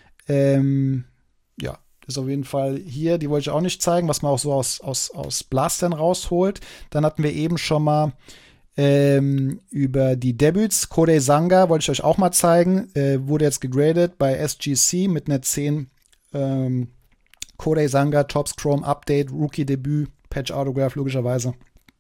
Ist auf jeden Fall hier, die wollte ich auch nicht zeigen, was man auch so aus Blastern rausholt. Dann hatten wir eben schon mal über die Debuts. Kodai Sanga wollte ich euch auch mal zeigen. Wurde jetzt gegradet bei SGC mit einer 10 Kodai Sanga Topps Chrome Update, Rookie-Debüt, Patch Autograph logischerweise.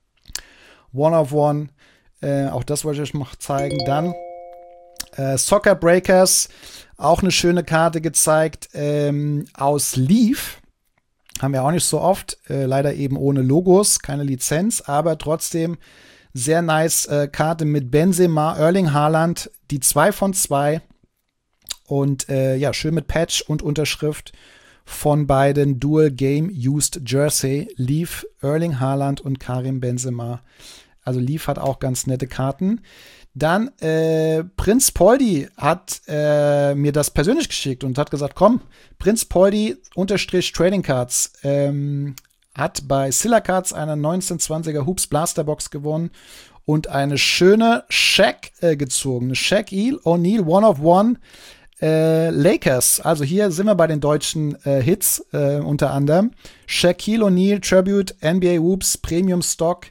One of One. Auch das wollte ich euch noch zeigen. Dann Soccer Breakers. Auch eine schöne Karte gezeigt aus Leaf. Haben wir auch nicht so oft. Leider eben ohne Logos, keine Lizenz, aber trotzdem sehr nice Karte mit Benzema, Erling Haaland, die 2 von 2. Und schön mit Patch und Unterschrift von beiden Dual Game Used Jersey. Leaf, Erling Haaland und Karim Benzema. Also Leaf hat auch ganz nette Karten. Dann Prinz Poldi hat mir das persönlich geschickt und hat gesagt, komm, Prinz Poldi _ Trading Cards hat bei Silla Cards eine 1920er Hoops Blasterbox gewonnen und eine schöne Shaq gezogen. Eine Shaquille O'Neal One of One Lakers. Also hier sind wir bei den deutschen Hits unter anderem. Shaquille O'Neal Tribute NBA Hoops Premium Stock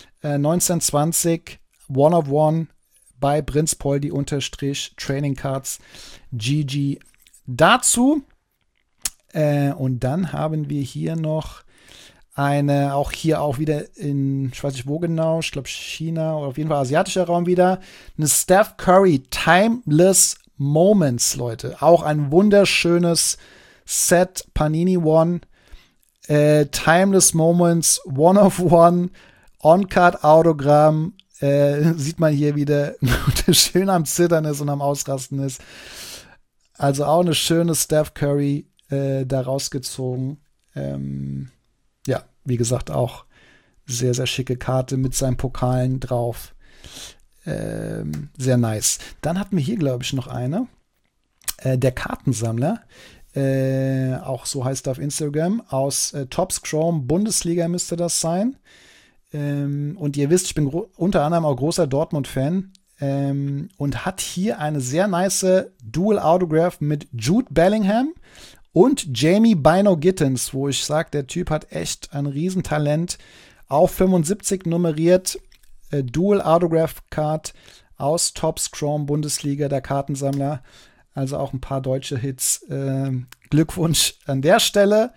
1920 One of One bei Prinz Poldi _ Training Cards GG dazu. Und dann haben wir hier noch eine, auch wieder in, ich weiß nicht wo genau, ich glaube China oder auf jeden Fall asiatischer Raum wieder, eine Steph Curry Timeless Moments, Leute. Auch ein wunderschönes Set, Panini One, Timeless Moments, One of One, On-Card Autogramm, sieht man hier wieder, der schön am Zittern ist und am Ausrasten ist. Also auch eine schöne Steph Curry da rausgezogen. Wie gesagt, auch sehr, sehr schicke Karte mit seinen Pokalen drauf. Sehr nice. Dann hatten wir hier, glaube ich, noch eine. Der Kartensammler. Auch so heißt er auf Instagram. Aus Topps Chrome Bundesliga müsste das sein. Und ihr wisst, ich bin unter anderem auch großer Dortmund-Fan. Und hat hier eine sehr nice Dual Autograph mit Jude Bellingham und Jamie Bino Gittens, wo ich sage, der Typ hat echt ein Riesentalent. Auch 75 nummeriert, Dual Autograph Card aus Topps Chrome Bundesliga, der Kartensammler. Also auch ein paar deutsche Hits. Glückwunsch an der Stelle.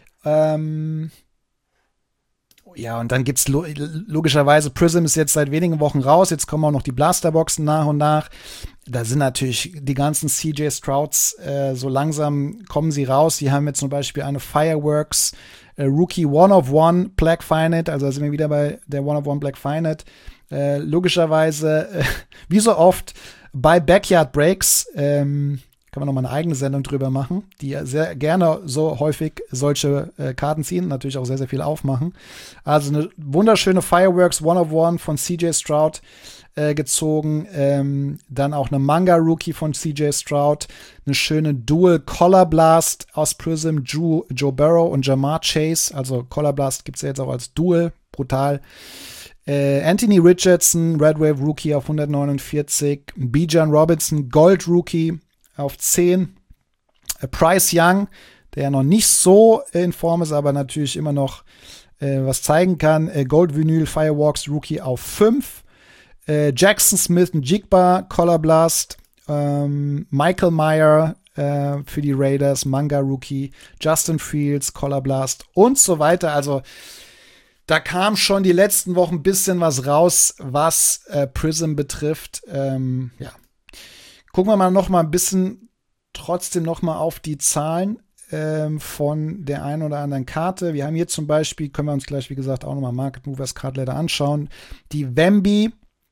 Und dann gibt's logischerweise, Prism ist jetzt seit wenigen Wochen raus, jetzt kommen auch noch die Blasterboxen nach und nach. Da sind natürlich die ganzen CJ Strouds, so langsam kommen sie raus. Die haben jetzt zum Beispiel eine Fireworks Rookie One of One Black Finite, also da sind wir wieder bei der One of One Black Finite. Logischerweise, wie so oft, bei Backyard Breaks, kann man noch mal eine eigene Sendung drüber machen, die sehr gerne so häufig solche Karten ziehen, natürlich auch sehr, sehr viel aufmachen. Also eine wunderschöne Fireworks One of One von CJ Stroud gezogen. Dann auch eine Manga-Rookie von CJ Stroud. Eine schöne Dual Color Blast aus Prism, Joe Burrow und Jamar Chase. Also Color Blast gibt es ja jetzt auch als Dual. Brutal. Anthony Richardson, Red Wave Rookie auf 149. Bijan Robinson, Gold Rookie auf 10. Bryce Young, der ja noch nicht so in Form ist, aber natürlich immer noch was zeigen kann. Gold Vinyl Firewalks Rookie auf 5. Jackson Smith und Jigba, Color Blast. Michael Mayer für die Raiders, Manga Rookie. Justin Fields, Color Blast und so weiter. Also da kam schon die letzten Wochen ein bisschen was raus, was Prism betrifft. Ja. Gucken wir mal noch mal ein bisschen trotzdem noch mal auf die Zahlen von der einen oder anderen Karte. Wir haben hier zum Beispiel, können wir uns gleich, wie gesagt, auch noch mal Market Movers Card Ladder anschauen. Die Wemby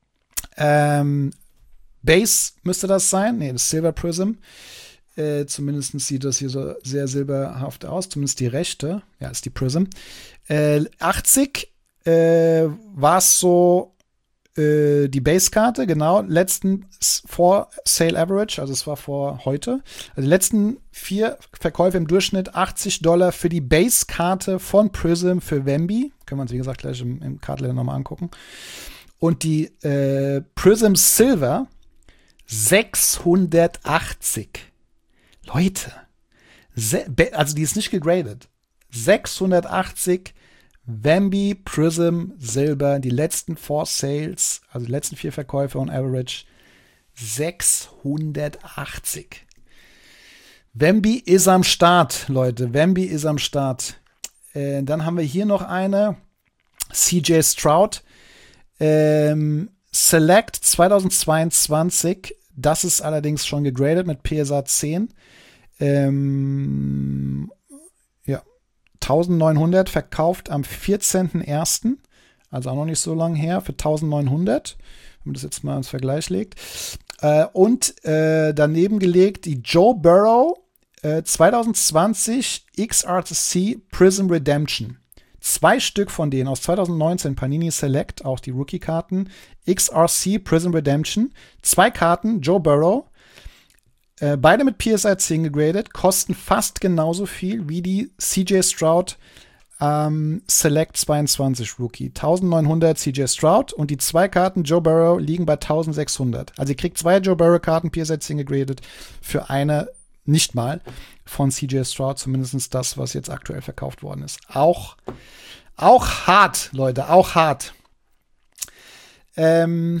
Base müsste das sein. Nee, das Silver Prism. Zumindest sieht das hier so sehr silberhaft aus. Zumindest die rechte. Ja, ist die Prism. 80 war es so die Base-Karte, genau. Letzten vor Sale Average, also es war vor heute. Also die letzten 4 Verkäufe im Durchschnitt $80 für die Base-Karte von Prism für Wemby. Können wir uns, wie gesagt, gleich im Card-Ladder nochmal angucken. Und die Prism Silver 680. Leute. Also die ist nicht gegradet. 680 Wemby Prism Silber. Die letzten 4 Sales, also die letzten 4 Verkäufe on average 680. Wemby ist am Start, Leute. Wemby ist am Start. Dann haben wir hier noch eine. CJ Stroud. Select 2022. Das ist allerdings schon gegradet mit PSA 10. Ja, 1900 verkauft am 14.01. Also auch noch nicht so lange her, für 1900. Wenn man das jetzt mal ins Vergleich legt. Und daneben gelegt die Joe Burrow 2020 XRC Prism Redemption. 2 Stück von denen aus 2019 Panini Select, auch die Rookie-Karten. XRC Prism Redemption. 2 Karten, Joe Burrow. Beide mit PSA 10 gegradet, kosten fast genauso viel wie die CJ Stroud Select 22 Rookie. 1900 CJ Stroud und die 2 Karten Joe Burrow liegen bei 1600. Also ihr kriegt 2 Joe Burrow Karten PSA 10 gegradet für eine nicht mal von CJ Stroud, zumindest das, was jetzt aktuell verkauft worden ist. Auch hart, Leute, auch hart. Dann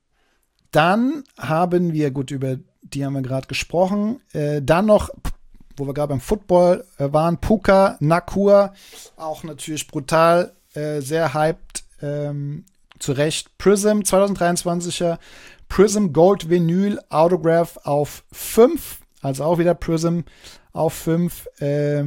haben wir, gut, über die haben wir gerade gesprochen. Dann noch, wo wir gerade beim Football waren, Puka Nacua, auch natürlich brutal, sehr hyped, zu Recht. Prism 2023er, Prism Gold Vinyl Autograph auf 5, also auch wieder Prism auf 5, ja,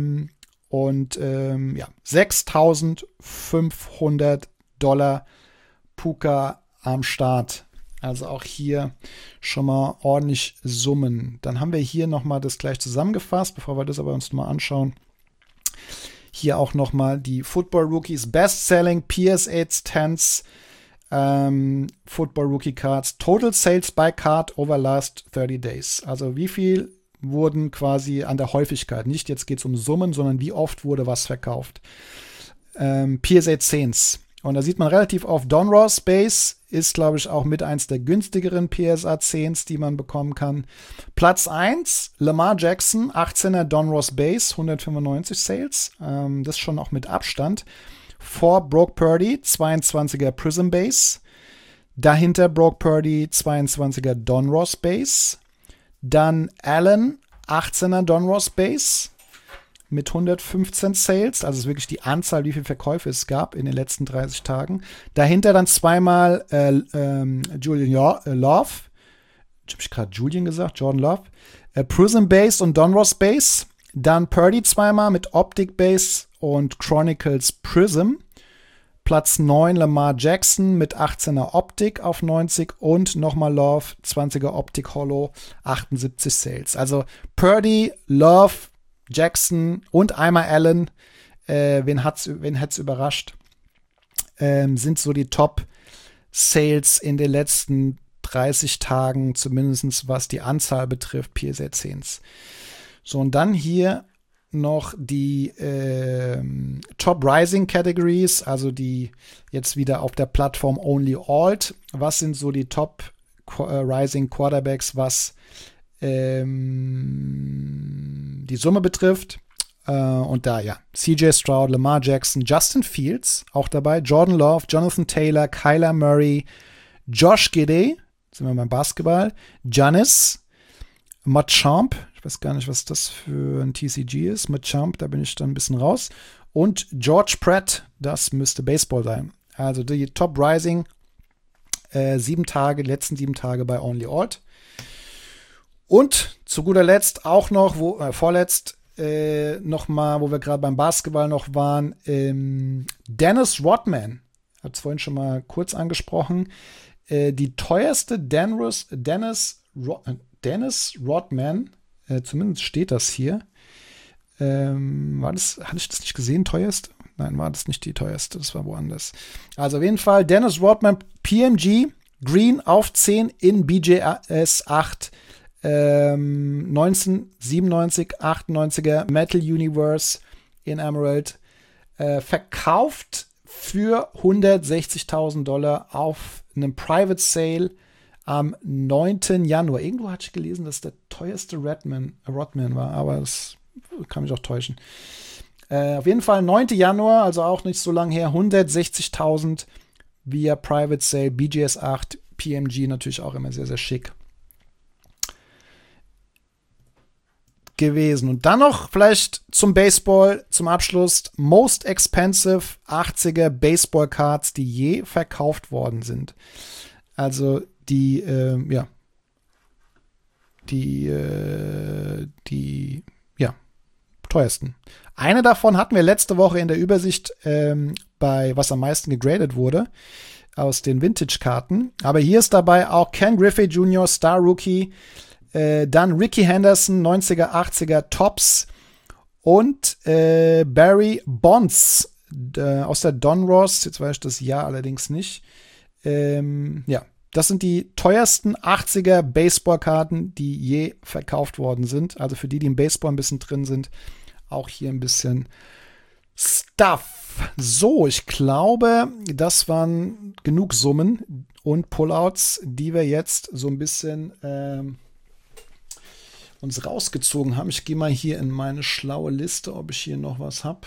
$6.500 Puka am Start. Also auch hier schon mal ordentlich Summen. Dann haben wir hier noch mal das gleich zusammengefasst, bevor wir das aber uns noch mal anschauen. Hier auch noch mal die Football Rookies Best-Selling PSA 10s Football Rookie Cards Total Sales by Card over last 30 days. Also wie viel wurden quasi an der Häufigkeit, nicht jetzt geht es um Summen, sondern wie oft wurde was verkauft. PSA 10s. Und da sieht man relativ oft Donruss Base ist, glaube ich, auch mit eins der günstigeren PSA 10s, die man bekommen kann. Platz 1, Lamar Jackson, 18er Donruss Base, 195 Sales. Das schon auch mit Abstand. Vor Brock Purdy, 22er Prism Base. Dahinter Brock Purdy, 22er Donruss Base. Dann Allen, 18er Donruss Base mit 115 Sales. Also ist wirklich die Anzahl, wie viele Verkäufe es gab in den letzten 30 Tagen. Dahinter dann zweimal Julian Love. Habe ich gerade Julian gesagt? Jordan Love. Prism Base und Donruss Base. Dann Purdy zweimal mit Optic Base und Chronicles Prism. Platz 9 Lamar Jackson mit 18er Optik auf 90 und nochmal Love, 20er Optik Hollow, 78 Sales. Also Purdy, Love, Jackson und einmal Allen, wen hat's überrascht, sind so die Top-Sales in den letzten 30 Tagen, zumindest was die Anzahl betrifft, PSA 10s. So, und dann hier noch die Top Rising Categories, also die jetzt wieder auf der Plattform Only Alt. Was sind so die Top Rising Quarterbacks, was die Summe betrifft? Und da, ja, CJ Stroud, Lamar Jackson, Justin Fields auch dabei, Jordan Love, Jonathan Taylor, Kyler Murray, Josh Giddey, sind wir beim Basketball, Giannis, Machamp, ich weiß gar nicht, was das für ein TCG ist, Machamp, da bin ich dann ein bisschen raus, und George Pratt, das müsste Baseball sein. Also die Top Rising, letzten 7 Tage bei Only Alt. Und zu guter Letzt auch noch, vorletzt, nochmal, wo wir gerade beim Basketball noch waren, Dennis Rodman, hat es vorhin schon mal kurz angesprochen, die teuerste Dennis Rodman, zumindest steht das hier, hatte ich das nicht gesehen, teuerste? Nein, war das nicht die teuerste, das war woanders. Also auf jeden Fall Dennis Rodman, PMG, Green auf 10 in BGS 8, 1997, 98er Metal Universe in Emerald, verkauft für $160.000 auf einem Private Sale am 9. Januar. Irgendwo hatte ich gelesen, dass der teuerste Rodman war, aber das kann mich auch täuschen. Auf jeden Fall 9. Januar, also auch nicht so lange her, 160.000 via Private Sale, BGS 8, PMG natürlich auch immer sehr, sehr schick gewesen. Und dann noch vielleicht zum Baseball, zum Abschluss, Most Expensive 80er Baseball Cards, die je verkauft worden sind. Also die teuersten. Eine davon hatten wir letzte Woche in der Übersicht bei was am meisten gegradet wurde aus den Vintage-Karten. Aber hier ist dabei auch Ken Griffey Jr., Star Rookie, dann Ricky Henderson, 90er, 80er Tops und Barry Bonds aus der Donruss. Jetzt weiß ich das Jahr allerdings nicht. Das sind die teuersten 80er Baseballkarten, die je verkauft worden sind. Also für die im Baseball ein bisschen drin sind, auch hier ein bisschen Stuff. So, ich glaube, das waren genug Summen und Pullouts, die wir jetzt so ein bisschen uns rausgezogen haben. Ich gehe mal hier in meine schlaue Liste, ob ich hier noch was habe,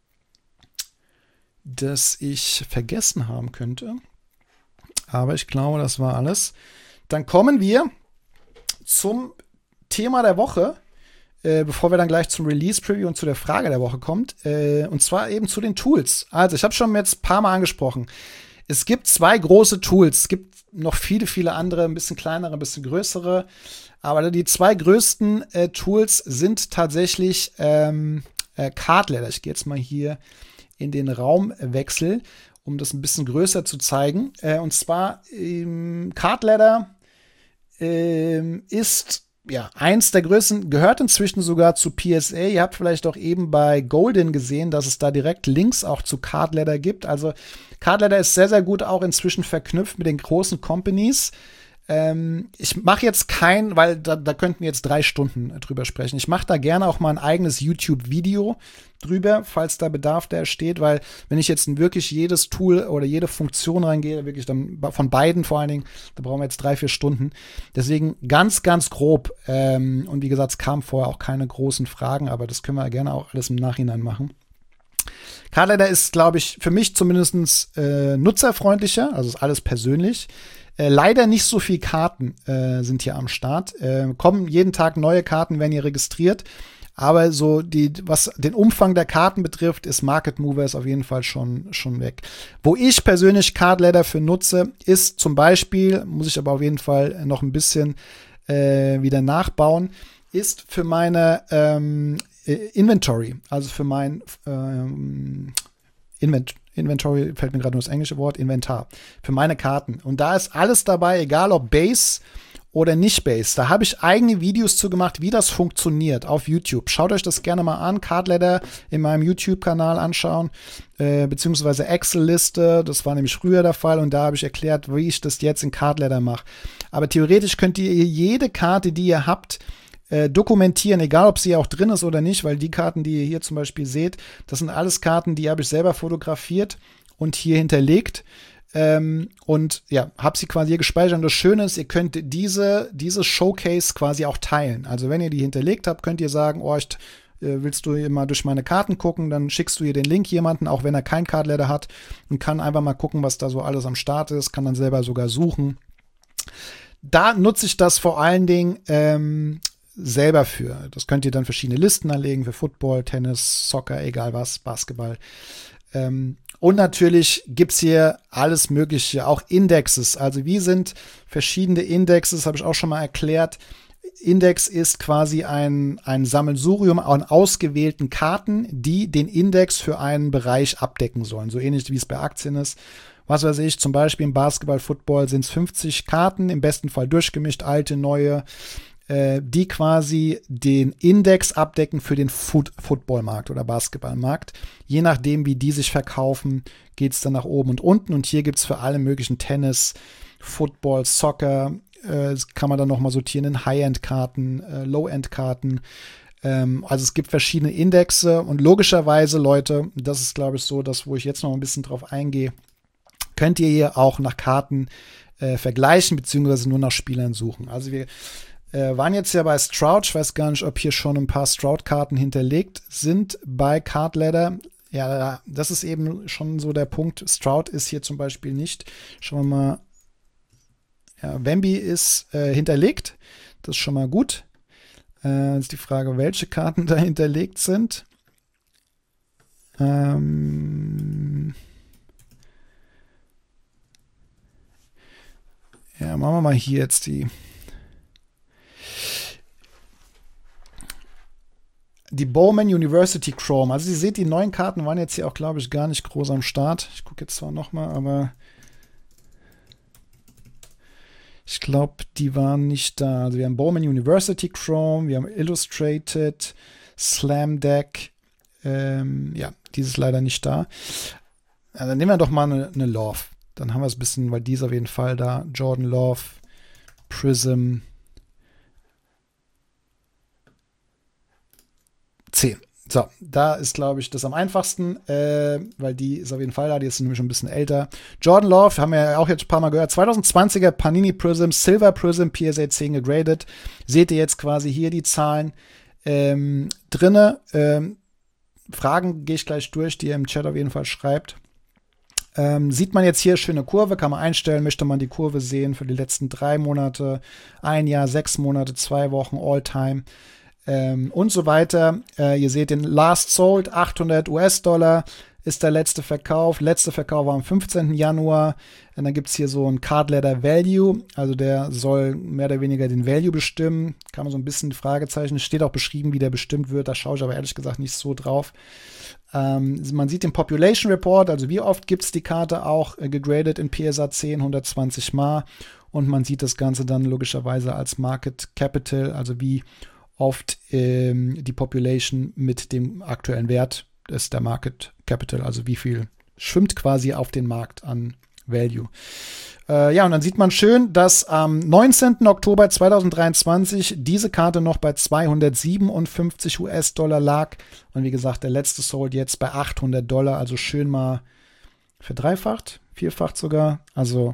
das ich vergessen haben könnte. Aber ich glaube, das war alles. Dann kommen wir zum Thema der Woche, bevor wir dann gleich zum Release-Preview und zu der Frage der Woche kommt. Und zwar eben zu den Tools. Also, ich habe schon jetzt ein paar Mal angesprochen. Es gibt 2 große Tools. Es gibt noch viele, viele andere, ein bisschen kleinere, ein bisschen größere. Aber die 2 größten Tools sind tatsächlich Card Ladder. Ich gehe jetzt mal hier in den Raumwechsel, um das ein bisschen größer zu zeigen. Und zwar Card Ladder ist eins der größten, gehört inzwischen sogar zu PSA. Ihr habt vielleicht auch eben bei Golden gesehen, dass es da direkt Links auch zu Card Ladder gibt. Also Card Ladder ist sehr, sehr gut auch inzwischen verknüpft mit den großen Companies. Ich mache jetzt weil da könnten wir jetzt 3 Stunden drüber sprechen. Ich mache da gerne auch mal ein eigenes YouTube-Video drüber, falls da Bedarf da steht, weil wenn ich jetzt in wirklich jedes Tool oder jede Funktion reingehe, wirklich dann von beiden vor allen Dingen, da brauchen wir jetzt 3-4 Stunden. Deswegen ganz, ganz grob. Und wie gesagt, es kamen vorher auch keine großen Fragen, aber das können wir gerne auch alles im Nachhinein machen. Card Ladder ist, glaube ich, für mich zumindest nutzerfreundlicher, also ist alles persönlich. Leider nicht so viel Karten sind hier am Start. Kommen jeden Tag neue Karten, werden hier registriert. Aber so was den Umfang der Karten betrifft, ist Market Movers auf jeden Fall schon weg. Wo ich persönlich Card Ladder für nutze, ist zum Beispiel, muss ich aber auf jeden Fall noch ein bisschen wieder nachbauen, ist für meine Inventory, also für mein Inventory, fällt mir gerade nur das englische Wort, Inventar, für meine Karten. Und da ist alles dabei, egal ob Base oder nicht Base. Da habe ich eigene Videos zu gemacht, wie das funktioniert auf YouTube. Schaut euch das gerne mal an, Card Ladder in meinem YouTube-Kanal anschauen, beziehungsweise Excel-Liste, das war nämlich früher der Fall und da habe ich erklärt, wie ich das jetzt in Card Ladder mache. Aber theoretisch könnt ihr jede Karte, die ihr habt, dokumentieren, egal ob sie auch drin ist oder nicht, weil die Karten, die ihr hier zum Beispiel seht, das sind alles Karten, die habe ich selber fotografiert und hier hinterlegt. Und ja, habe sie quasi hier gespeichert. Und das Schöne ist, ihr könnt diese Showcase quasi auch teilen. Also wenn ihr die hinterlegt habt, könnt ihr sagen, willst du mal durch meine Karten gucken, dann schickst du ihr den Link jemanden, auch wenn er kein Cardladder hat, und kann einfach mal gucken, was da so alles am Start ist, kann dann selber sogar suchen. Da nutze ich das vor allen Dingen selber für. Das könnt ihr dann verschiedene Listen anlegen für Football, Tennis, Soccer, egal was, Basketball. Und natürlich gibt's hier alles Mögliche, auch Indexes. Also wie sind verschiedene Indexes, habe ich auch schon mal erklärt. Index ist quasi ein Sammelsurium an ausgewählten Karten, die den Index für einen Bereich abdecken sollen. So ähnlich wie es bei Aktien ist. Was weiß ich, zum Beispiel im Basketball, Football sind es 50 Karten, im besten Fall durchgemischt, alte, neue, die quasi den Index abdecken für den Footballmarkt oder Basketballmarkt. Je nachdem, wie die sich verkaufen, geht es dann nach oben und unten. Und hier gibt es für alle möglichen Tennis, Football, Soccer, kann man dann nochmal sortieren in High-End-Karten, Low-End-Karten. Also es gibt verschiedene Indexe und logischerweise, Leute, das ist, glaube ich, so, das, wo ich jetzt noch ein bisschen drauf eingehe, könnt ihr hier auch nach Karten vergleichen, beziehungsweise nur nach Spielern suchen. Also wir waren jetzt ja bei Stroud. Ich weiß gar nicht, ob hier schon ein paar Stroud-Karten hinterlegt sind bei Cardladder. Ja, das ist eben schon so der Punkt. Stroud ist hier zum Beispiel nicht. Schauen wir mal. Ja, Wemby ist hinterlegt. Das ist schon mal gut. Ist die Frage, welche Karten da hinterlegt sind. Ja, machen wir mal hier jetzt die Bowman University Chrome. Also ihr seht, die neuen Karten waren jetzt hier auch, glaube ich, gar nicht groß am Start. Ich gucke jetzt zwar nochmal, aber ich glaube, die waren nicht da. Also wir haben Bowman University Chrome, wir haben Illustrated, Slam Deck. Ja, die ist leider nicht da. Ja, dann nehmen wir doch mal eine Love. Dann haben wir es ein bisschen, weil die ist auf jeden Fall da. Jordan Love, Prism, 10. So, da ist, glaube ich, das am einfachsten, weil die ist auf jeden Fall da, die ist nämlich schon ein bisschen älter. Jordan Love, haben wir ja auch jetzt ein paar Mal gehört, 2020er Panini Prism, Silver Prism, PSA 10 gegradet. Seht ihr jetzt quasi hier die Zahlen drinne. Fragen gehe ich gleich durch, die ihr im Chat auf jeden Fall schreibt. Sieht man jetzt hier schöne Kurve, kann man einstellen, möchte man die Kurve sehen für die letzten 3 Monate, 1 Jahr, 6 Monate, 2 Wochen, All-Time. Und so weiter. Ihr seht den Last Sold, $800 ist der letzte Verkauf. Letzte Verkauf war am 15. Januar. Und dann gibt es hier so ein Cardladder Value. Also der soll mehr oder weniger den Value bestimmen. Kann man so ein bisschen Fragezeichen. Steht auch beschrieben, wie der bestimmt wird. Da schaue ich aber ehrlich gesagt nicht so drauf. Man sieht den Population Report. Also wie oft gibt es die Karte auch gegradet in PSA 10, 120 Mal. Und man sieht das Ganze dann logischerweise als Market Capital. Also wie oft die Population mit dem aktuellen Wert ist der Market Capital, also wie viel schwimmt quasi auf den Markt an Value. Ja, und dann sieht man schön, dass am 19. Oktober 2023 diese Karte noch bei $257 lag. Und wie gesagt, der letzte Sold jetzt bei $800, also schön mal verdreifacht, vierfacht sogar. Also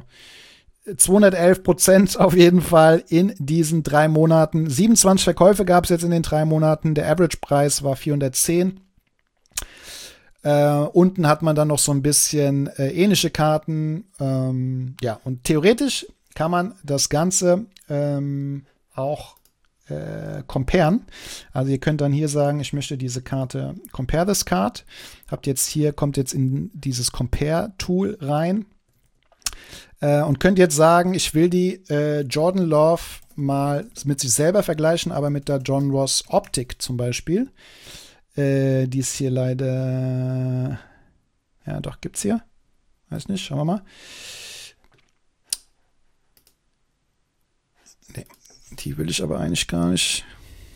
211% auf jeden Fall in diesen 3 Monaten. 27 Verkäufe gab es jetzt in den 3 Monaten. Der Average-Preis war 410. Unten hat man dann noch so ein bisschen ähnliche Karten. Ja, und theoretisch kann man das Ganze auch comparen. Also ihr könnt dann hier sagen, ich möchte diese Karte compare this card. Kommt jetzt in dieses Compare-Tool rein. Und könnt jetzt sagen, ich will die Jordan Love mal mit sich selber vergleichen, aber mit der John Ross Optik zum Beispiel. Die ist hier leider, ja doch, gibt's hier. Weiß nicht, schauen wir mal. Nee, die will ich aber eigentlich gar nicht.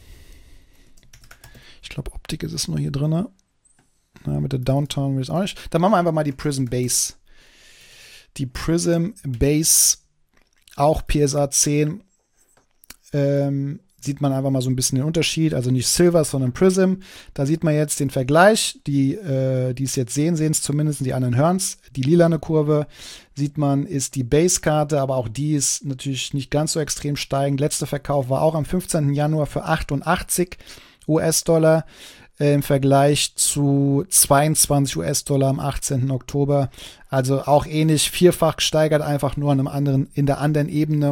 Ich glaube, Optik ist es nur hier drin. Na, mit der Downtown will ich es auch nicht. Dann machen wir einfach mal die Prism Base. Die Prism Base, auch PSA 10 sieht man einfach mal so ein bisschen den Unterschied, also nicht Silver, sondern Prism. Da sieht man jetzt den Vergleich, die es jetzt sehen es zumindest, die anderen hören's. Die lilane Kurve, sieht man, ist die Base-Karte, aber auch die ist natürlich nicht ganz so extrem steigend. Letzter Verkauf war auch am 15. Januar für 88 US-Dollar im Vergleich zu 22 US-Dollar am 18. Oktober. Also auch ähnlich, vierfach gesteigert, einfach nur in der anderen Ebene.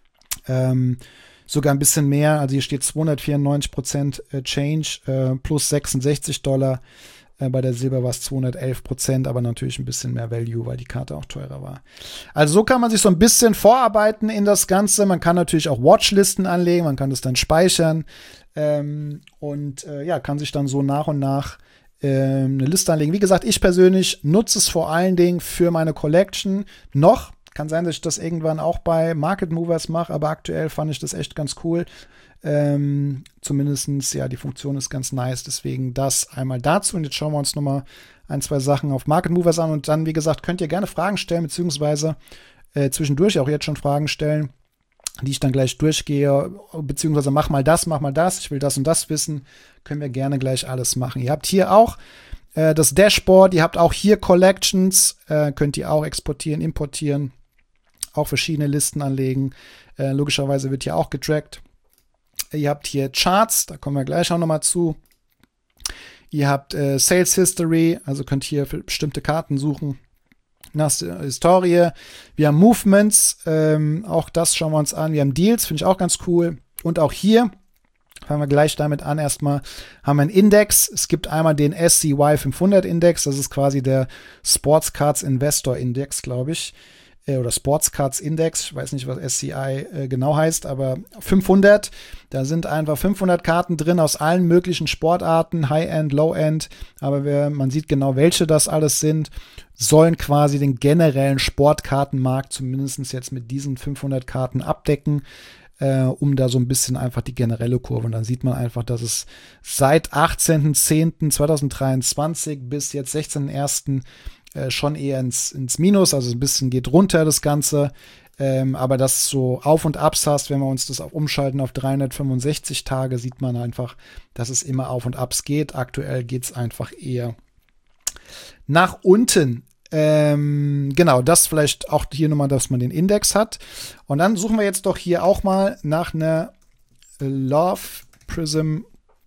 Sogar ein bisschen mehr, also hier steht 294% Change plus 66 Dollar. Bei der Silber war es 211%, aber natürlich ein bisschen mehr Value, weil die Karte auch teurer war. Also so kann man sich so ein bisschen vorarbeiten in das Ganze. Man kann natürlich auch Watchlisten anlegen, man kann das dann speichern und kann sich dann so nach und nach eine Liste anlegen. Wie gesagt, ich persönlich nutze es vor allen Dingen für meine Collection noch. Kann sein, dass ich das irgendwann auch bei Market Movers mache, aber aktuell fand ich das echt ganz cool. Zumindestens, ja, die Funktion ist ganz nice, deswegen das einmal dazu. Und jetzt schauen wir uns nochmal ein, zwei Sachen auf Market Movers an und dann, wie gesagt, könnt ihr gerne Fragen stellen, beziehungsweise zwischendurch auch jetzt schon Fragen stellen, die ich dann gleich durchgehe, beziehungsweise mach mal das, ich will das und das wissen, können wir gerne gleich alles machen. Ihr habt hier auch das Dashboard, ihr habt auch hier Collections, könnt ihr auch exportieren, importieren, auch verschiedene Listen anlegen. Logischerweise wird hier auch getrackt. Ihr habt hier Charts, da kommen wir gleich auch nochmal zu. Ihr habt Sales History, also könnt hier für bestimmte Karten suchen. Nach Historie. Wir haben Movements, auch das schauen wir uns an. Wir haben Deals, finde ich auch ganz cool. Und auch hier, fangen wir gleich damit an, erstmal haben wir einen Index. Es gibt einmal den SCY 500 Index, das ist quasi der Sports Cards Investor Index, glaube ich. Oder Sports Cards Index, ich weiß nicht, was SCI genau heißt, aber 500, da sind einfach 500 Karten drin aus allen möglichen Sportarten, High-End, Low-End, aber man sieht genau, welche das alles sind, sollen quasi den generellen Sportkartenmarkt zumindest jetzt mit diesen 500 Karten abdecken, um da so ein bisschen einfach die generelle Kurve. Und dann sieht man einfach, dass es seit 18.10.2023 bis jetzt 16.01. Schon eher ins Minus, also ein bisschen geht runter das Ganze, aber das so Auf- und Abs hast, wenn wir uns das auch umschalten auf 365 Tage, sieht man einfach, dass es immer Auf und Abs geht. Aktuell geht es einfach eher nach unten. Genau, das vielleicht auch hier nochmal, dass man den Index hat. Und dann suchen wir jetzt doch hier auch mal nach einer Love Prism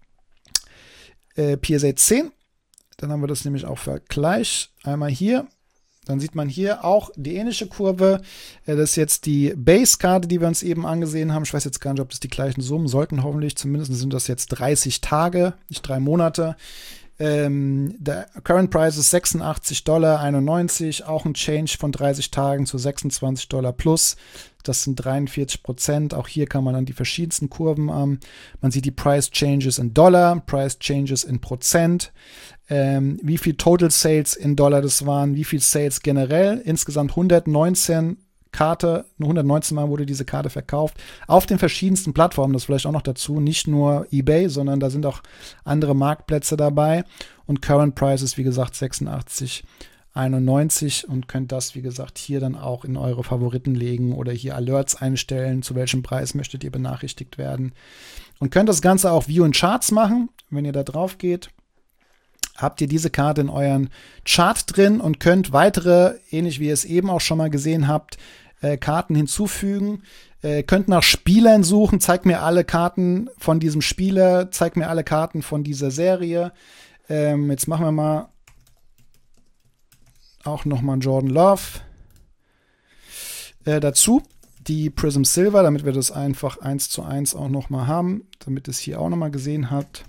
PSA 10. Dann haben wir das nämlich auch Vergleich. Einmal hier. Dann sieht man hier auch die ähnliche Kurve. Das ist jetzt die Base-Karte, die wir uns eben angesehen haben. Ich weiß jetzt gar nicht, ob das die gleichen Summen sollten, hoffentlich. Zumindest sind das jetzt 30 Tage, nicht 3 Monate. Der Current Price ist $86,91, auch ein Change von 30 Tagen zu $26 plus. Das sind 43%. Auch hier kann man dann die verschiedensten Kurven man sieht die Price Changes in Dollar, Price Changes in Prozent, wie viel Total Sales in Dollar das waren, wie viel Sales generell. Insgesamt 119 Mal wurde diese Karte verkauft. Auf den verschiedensten Plattformen, das vielleicht auch noch dazu. Nicht nur eBay, sondern da sind auch andere Marktplätze dabei. Und Current Price ist, wie gesagt, 86,91 und könnt das, wie gesagt, hier dann auch in eure Favoriten legen oder hier Alerts einstellen, zu welchem Preis möchtet ihr benachrichtigt werden. Und könnt das Ganze auch View in Charts machen, wenn ihr da drauf geht. Habt ihr diese Karte in euren Chart drin und könnt weitere, ähnlich wie ihr es eben auch schon mal gesehen habt, Karten hinzufügen. Könnt nach Spielern suchen, zeigt mir alle Karten von diesem Spieler, zeigt mir alle Karten von dieser Serie. Jetzt machen wir mal auch nochmal Jordan Love dazu. Die Prism Silver, damit wir das einfach 1:1 auch nochmal haben, damit es hier auch nochmal gesehen habt.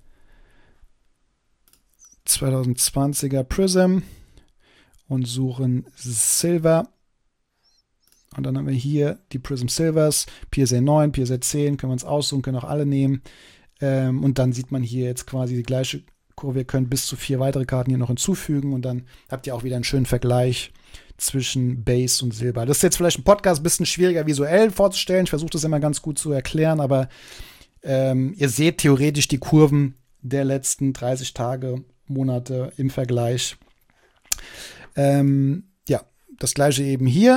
2020er Prism und suchen Silver. Und dann haben wir hier die Prism Silvers, PSA 9, PSA 10, können wir uns aussuchen, können auch alle nehmen. Und dann sieht man hier jetzt quasi die gleiche Kurve. Ihr könnt bis zu 4 weitere Karten hier noch hinzufügen und dann habt ihr auch wieder einen schönen Vergleich zwischen Base und Silber. Das ist jetzt vielleicht im Podcast ein bisschen schwieriger visuell vorzustellen. Ich versuche das immer ganz gut zu erklären, aber ihr seht theoretisch die Kurven der letzten 30 Tage, Monate im Vergleich. Ja, das gleiche eben hier.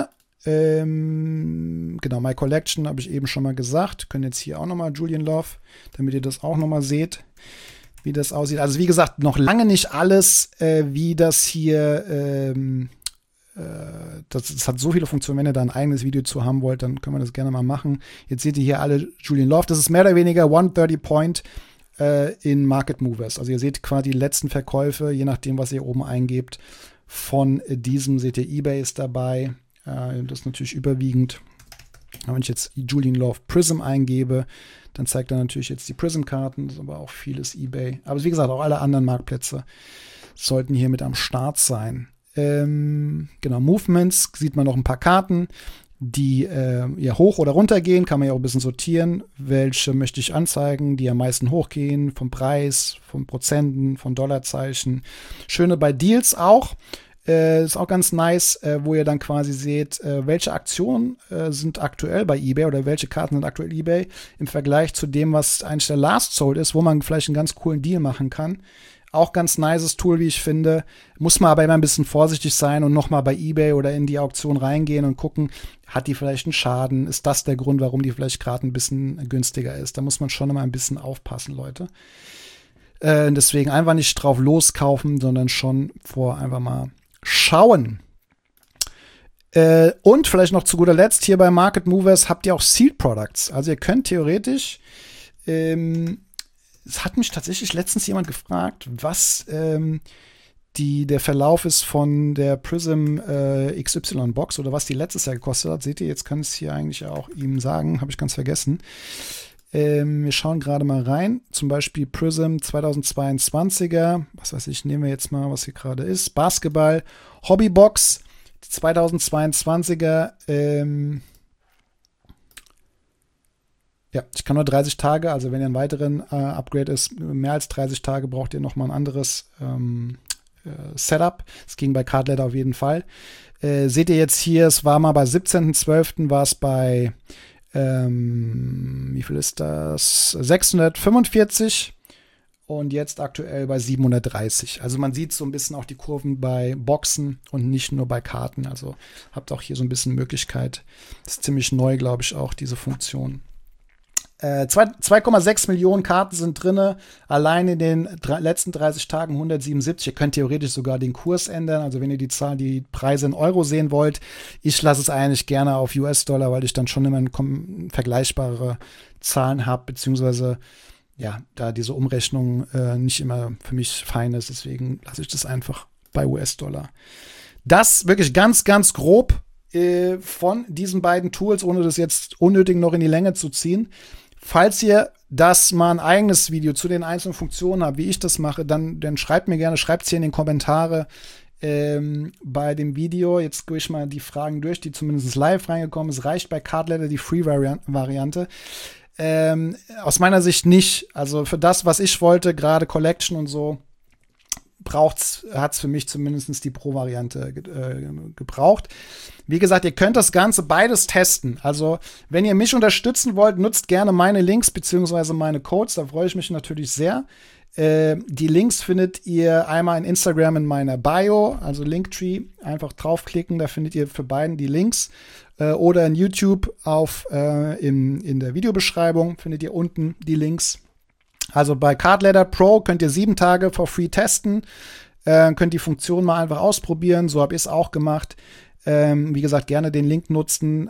Genau, My Collection habe ich eben schon mal gesagt. Können jetzt hier auch nochmal Julian Love, damit ihr das auch nochmal seht, wie das aussieht. Also wie gesagt, noch lange nicht alles, wie das hier, das hat so viele Funktionen. Wenn ihr da ein eigenes Video zu haben wollt, dann können wir das gerne mal machen. Jetzt seht ihr hier alle Julian Love. Das ist mehr oder weniger 130 Point in Market Movers. Also ihr seht quasi die letzten Verkäufe, je nachdem, was ihr oben eingebt. Von diesem seht ihr eBay ist dabei. Das ist natürlich überwiegend. Wenn ich jetzt Julian Love Prism eingebe, dann zeigt er natürlich jetzt die Prism-Karten, das ist aber auch vieles eBay. Aber wie gesagt, auch alle anderen Marktplätze sollten hier mit am Start sein. Genau, Movements, sieht man noch ein paar Karten, die ja hoch oder runter gehen, kann man ja auch ein bisschen sortieren. Welche möchte ich anzeigen, die am meisten hochgehen, vom Preis, von Prozenten, von Dollarzeichen. Schöne bei Deals auch. Ist auch ganz nice, wo ihr dann quasi seht, welche Aktionen sind aktuell bei eBay oder welche Karten sind aktuell eBay im Vergleich zu dem, was eigentlich der Last Sold ist, wo man vielleicht einen ganz coolen Deal machen kann. Auch ganz nices Tool, wie ich finde. Muss man aber immer ein bisschen vorsichtig sein und nochmal bei eBay oder in die Auktion reingehen und gucken, hat die vielleicht einen Schaden? Ist das der Grund, warum die vielleicht gerade ein bisschen günstiger ist? Da muss man schon immer ein bisschen aufpassen, Leute. Deswegen einfach nicht drauf loskaufen, sondern schon einfach mal schauen. Und vielleicht noch zu guter Letzt, hier bei Market Movers habt ihr auch Sealed Products. Also ihr könnt theoretisch, es hat mich tatsächlich letztens jemand gefragt, was der Verlauf ist von der Prism XY Box oder was die letztes Jahr gekostet hat. Seht ihr, jetzt kann ich es hier eigentlich auch ihm sagen, habe ich ganz vergessen. Wir schauen gerade mal rein, zum Beispiel Prism 2022er, was weiß ich, nehmen wir jetzt mal, was hier gerade ist, Basketball, Hobbybox, 2022er, ja, ich kann nur 30 Tage, also wenn ihr einen weiteren Upgrade ist, mehr als 30 Tage, braucht ihr nochmal ein anderes Setup. Es ging bei Cardladder auf jeden Fall. Seht ihr jetzt hier, es war mal bei 17.12. war es bei wie viel ist das? 645 und jetzt aktuell bei 730. Also man sieht so ein bisschen auch die Kurven bei Boxen und nicht nur bei Karten. Also habt auch hier so ein bisschen Möglichkeit. Das ist ziemlich neu, glaube ich, auch diese Funktion. 2,6 Millionen Karten sind drin, allein in den letzten 30 Tagen 177. Ihr könnt theoretisch sogar den Kurs ändern, also wenn ihr die Preise in Euro sehen wollt. Ich lasse es eigentlich gerne auf US-Dollar, weil ich dann schon immer vergleichbare Zahlen habe, beziehungsweise ja, da diese Umrechnung nicht immer für mich fein ist, deswegen lasse ich das einfach bei US-Dollar. Das wirklich ganz, ganz grob von diesen beiden Tools, ohne das jetzt unnötig noch in die Länge zu ziehen. Falls ihr das mal ein eigenes Video zu den einzelnen Funktionen habt, wie ich das mache, dann schreibt mir gerne, schreibt es hier in den Kommentare bei dem Video. Jetzt gehe ich mal die Fragen durch, die zumindest live reingekommen sind. Reicht bei Cardladder die Free-Variante? Aus meiner Sicht nicht. Also für das, was ich wollte, gerade Collection und so, hat's für mich zumindest die Pro-Variante gebraucht. Wie gesagt, ihr könnt das Ganze beides testen. Also, wenn ihr mich unterstützen wollt, nutzt gerne meine Links beziehungsweise meine Codes. Da freue ich mich natürlich sehr. Die Links findet ihr einmal in Instagram in meiner Bio, also Linktree. Einfach draufklicken, da findet ihr für beiden die Links. Oder in YouTube in der Videobeschreibung findet ihr unten die Links. Also bei Cardladder Pro könnt ihr 7 Tage for free testen, könnt die Funktion mal einfach ausprobieren, so habe ich es auch gemacht. Wie gesagt, gerne den Link nutzen,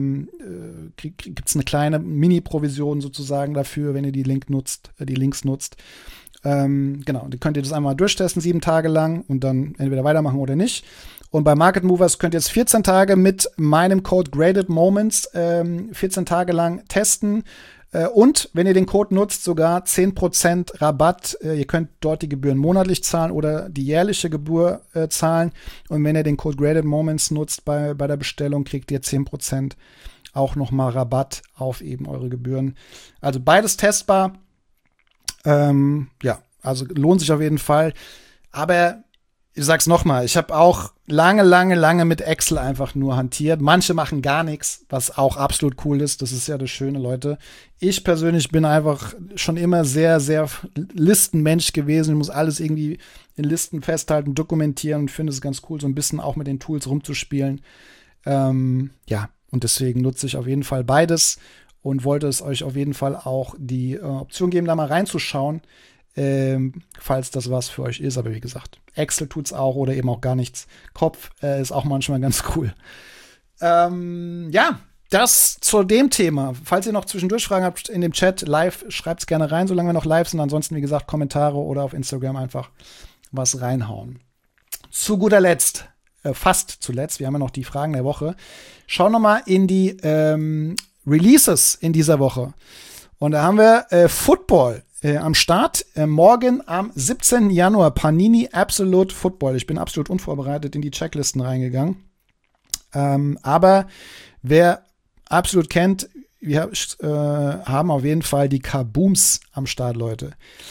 gibt es eine kleine Mini-Provision sozusagen dafür, wenn ihr die Links nutzt. Genau, dann könnt ihr das einmal durchtesten, 7 Tage lang und dann entweder weitermachen oder nicht. Und bei Market Movers könnt ihr jetzt 14 Tage mit meinem Code Graded Moments 14 Tage lang testen. Und wenn ihr den Code nutzt, sogar 10% Rabatt. Ihr könnt dort die Gebühren monatlich zahlen oder die jährliche Gebühr zahlen. Und wenn ihr den Code Graded Moments nutzt bei der Bestellung, kriegt ihr 10% auch nochmal Rabatt auf eben eure Gebühren. Also beides testbar. Ja, also lohnt sich auf jeden Fall. Aber ich sag's nochmal, ich habe auch lange mit Excel einfach nur hantiert. Manche machen gar nichts, was auch absolut cool ist. Das ist ja das Schöne, Leute. Ich persönlich bin einfach schon immer sehr, sehr Listenmensch gewesen. Ich muss alles irgendwie in Listen festhalten, dokumentieren und finde es ganz cool, so ein bisschen auch mit den Tools rumzuspielen. Ja, und deswegen nutze ich auf jeden Fall beides und wollte es euch auf jeden Fall auch die Option geben, da mal reinzuschauen, falls das was für euch ist. Aber wie gesagt, Excel tut's auch oder eben auch gar nichts. Kopf ist auch manchmal ganz cool. Ja, das zu dem Thema. Falls ihr noch zwischendurch Fragen habt in dem Chat live, schreibt's gerne rein, solange wir noch live sind. Ansonsten, wie gesagt, Kommentare oder auf Instagram einfach was reinhauen. Zu guter Letzt, fast zuletzt, wir haben ja noch die Fragen der Woche. Schauen wir mal in die Releases in dieser Woche. Und da haben wir Football am Start. Morgen am 17. Januar Panini Absolute Football. Ich bin absolut unvorbereitet in die Checklisten reingegangen. Aber wer absolut kennt, wir haben auf jeden Fall die Kabooms am Start, Leute.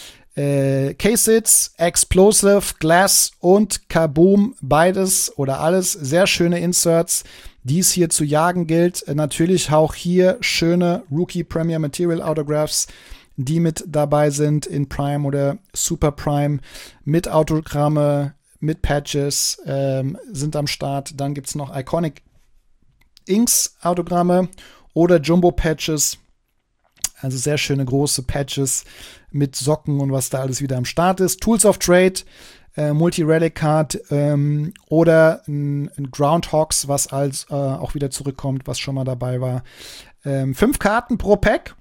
K-Sits, Explosive, Glass und Kaboom, beides oder alles sehr schöne Inserts, die es hier zu jagen gilt. Natürlich auch hier schöne Rookie Premier Material Autographs, die mit dabei sind in Prime oder Super Prime, mit Autogramme, mit Patches sind am Start. Dann gibt's noch Iconic Inks Autogramme oder Jumbo Patches. Also sehr schöne große Patches mit Socken und was da alles wieder am Start ist. Tools of Trade, Multi-Relic Card oder ein Groundhogs, was als auch wieder zurückkommt, was schon mal dabei war. 5 Karten pro Pack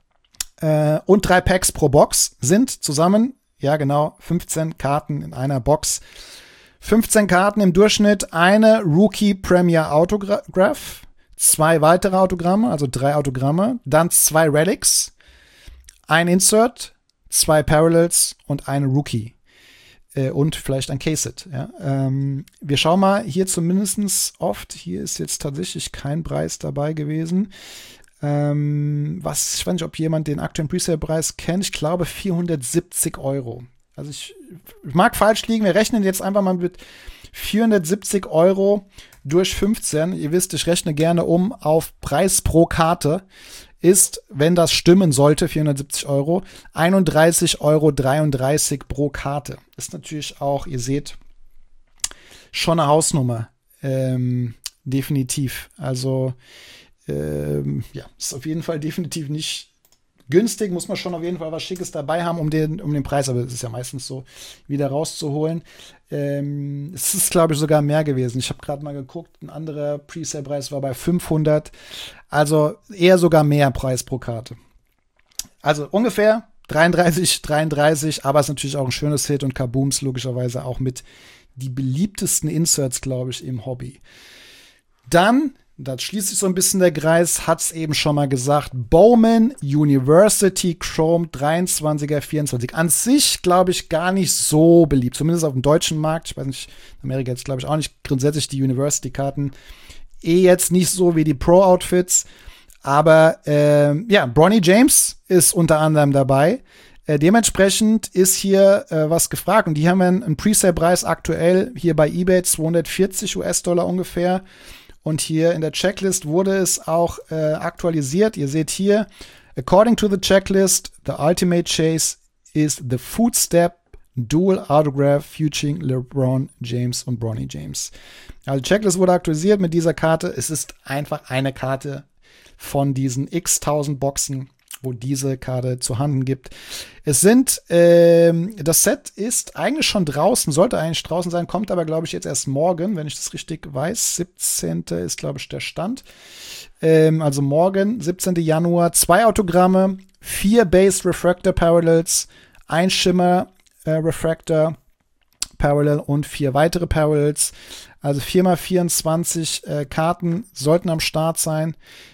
und 3 Packs pro Box sind zusammen, ja genau, 15 Karten in einer Box. 15 Karten im Durchschnitt, eine Rookie Premier Autograph, 2 weitere Autogramme, also 3 Autogramme, dann 2 Relics, ein Insert, 2 Parallels und eine Rookie. Und vielleicht ein Case-It. Ja. Wir schauen mal hier zumindest oft. Hier ist jetzt tatsächlich kein Preis dabei gewesen. Ich weiß nicht, ob jemand den aktuellen Presale-Preis kennt. Ich glaube 470 Euro. Also ich mag falsch liegen. Wir rechnen jetzt einfach mal mit 470 Euro durch 15. Ihr wisst, ich rechne gerne um auf Preis pro Karte. Ist, wenn das stimmen sollte, 470 Euro, 31,33 Euro pro Karte. Ist natürlich auch, ihr seht, schon eine Hausnummer. Definitiv. Also, ja, ist auf jeden Fall definitiv nicht günstig. Muss man schon auf jeden Fall was Schickes dabei haben, um den Preis, aber es ist ja meistens so, wieder rauszuholen. Es ist, glaube ich, sogar mehr gewesen. Ich habe gerade mal geguckt, ein anderer Presale-Preis war bei 500. Also eher sogar mehr Preis pro Karte. Also ungefähr 33, aber es ist natürlich auch ein schönes Hit und Kabooms logischerweise auch mit die beliebtesten Inserts, glaube ich, im Hobby. Dann, da schließt sich so ein bisschen der Kreis, hat's eben schon mal gesagt, Bowman University Chrome 23er, 24. An sich, glaube ich, gar nicht so beliebt, zumindest auf dem deutschen Markt. Ich weiß nicht, in Amerika jetzt, glaube ich, auch nicht. Grundsätzlich die University-Karten jetzt nicht so wie die Pro-Outfits. Aber ja, Bronny James ist unter anderem dabei. Dementsprechend ist hier was gefragt. Und die haben einen Presale-Preis aktuell hier bei eBay 240 US-Dollar ungefähr. Und hier in der Checklist wurde es auch aktualisiert. Ihr seht hier, according to the checklist, the ultimate chase is the Footstep Dual Autograph featuring LeBron James und Bronny James. Also die Checklist wurde aktualisiert mit dieser Karte. Es ist einfach eine Karte von diesen x-1000 Boxen, wo diese Karte zu Handen gibt. Es sind, das Set ist eigentlich schon draußen, sollte eigentlich draußen sein, kommt aber, glaube ich, jetzt erst morgen, wenn ich das richtig weiß. 17. ist, glaube ich, der Stand. Also morgen, 17. Januar, 2 Autogramme, 4 Base Refractor Parallels, 1 Shimmer Refractor Parallel und 4 weitere Parallels. Also 4x24 Karten sollten am Start sein.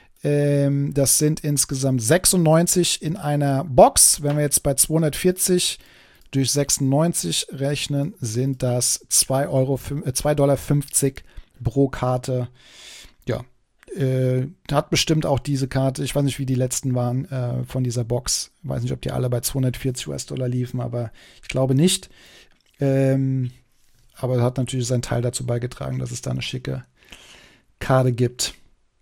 Das sind insgesamt 96 in einer Box. Wenn wir jetzt bei 240 durch 96 rechnen, sind das $2,50 pro Karte. Ja, hat bestimmt auch diese Karte, ich weiß nicht, wie die letzten waren von dieser Box. Ich weiß nicht, ob die alle bei 240 US-Dollar liefen, aber ich glaube nicht. Aber hat natürlich seinen Teil dazu beigetragen, dass es da eine schicke Karte gibt.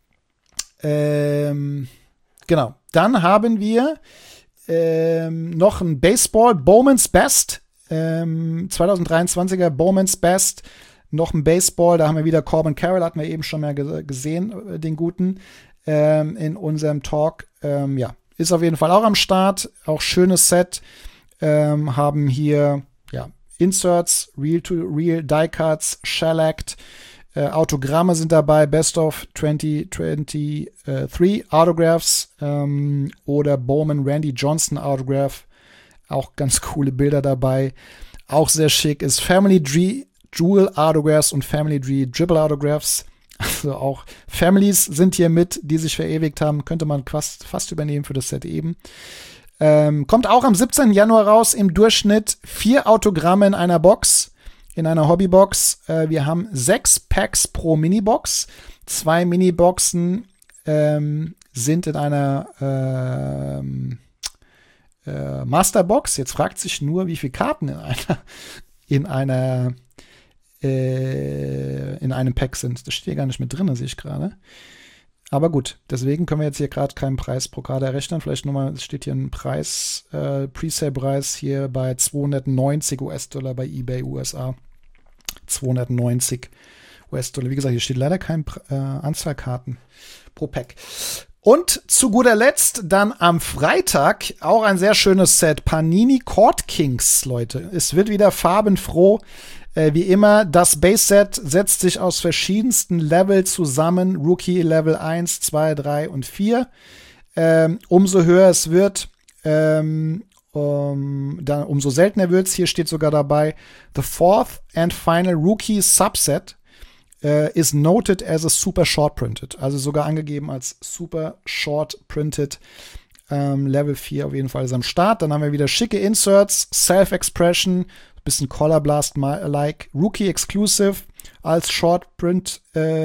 Genau. Dann haben wir noch ein Baseball, Bowman's Best, 2023er Bowman's Best noch ein Baseball, da haben wir wieder Corbin Carroll, hatten wir eben schon mal gesehen, den Guten, in unserem Talk. Ja, ist auf jeden Fall auch am Start, auch schönes Set. Haben hier, ja, Inserts, Real-to-Real, Die-Cuts, Shellacked, Autogramme sind dabei, Best of 2023 Autographs oder Bowman Randy Johnson Autograph. Auch ganz coole Bilder dabei. Auch sehr schick ist Family Tree Jewel Autographs und Family Tree Dribble Autographs. Also auch Families sind hier mit, die sich verewigt haben. Könnte man fast übernehmen für das Set eben. Kommt auch am 17. Januar raus. Im Durchschnitt 4 Autogramme in einer Box, in einer Hobbybox. Wir haben 6 Packs pro Minibox. 2 Miniboxen sind in einer Masterbox. Jetzt fragt sich nur, wie viele Karten in einem Pack sind. Das steht hier gar nicht mit drin, sehe ich gerade. Aber gut, deswegen können wir jetzt hier gerade keinen Preis pro Karte errechnen. Vielleicht nochmal, es steht hier ein Preis, Presale-Preis hier bei 290 US-Dollar bei eBay USA. 290 US-Dollar. Wie gesagt, hier steht leider keine Anzahl Karten pro Pack. Und zu guter Letzt dann am Freitag auch ein sehr schönes Set. Panini Court Kings, Leute. Es wird wieder farbenfroh. Wie immer, das Base-Set setzt sich aus verschiedensten Level zusammen. Rookie Level 1, 2, 3 und 4. Umso höher es wird, umso seltener wird es. Hier steht sogar dabei, the fourth and final Rookie Subset is noted as a super short printed. Also sogar angegeben als super short printed. Level 4 auf jeden Fall ist am Start. Dann haben wir wieder schicke Inserts, Self-Expression, bisschen Color Blast-like, Rookie Exclusive als Short Print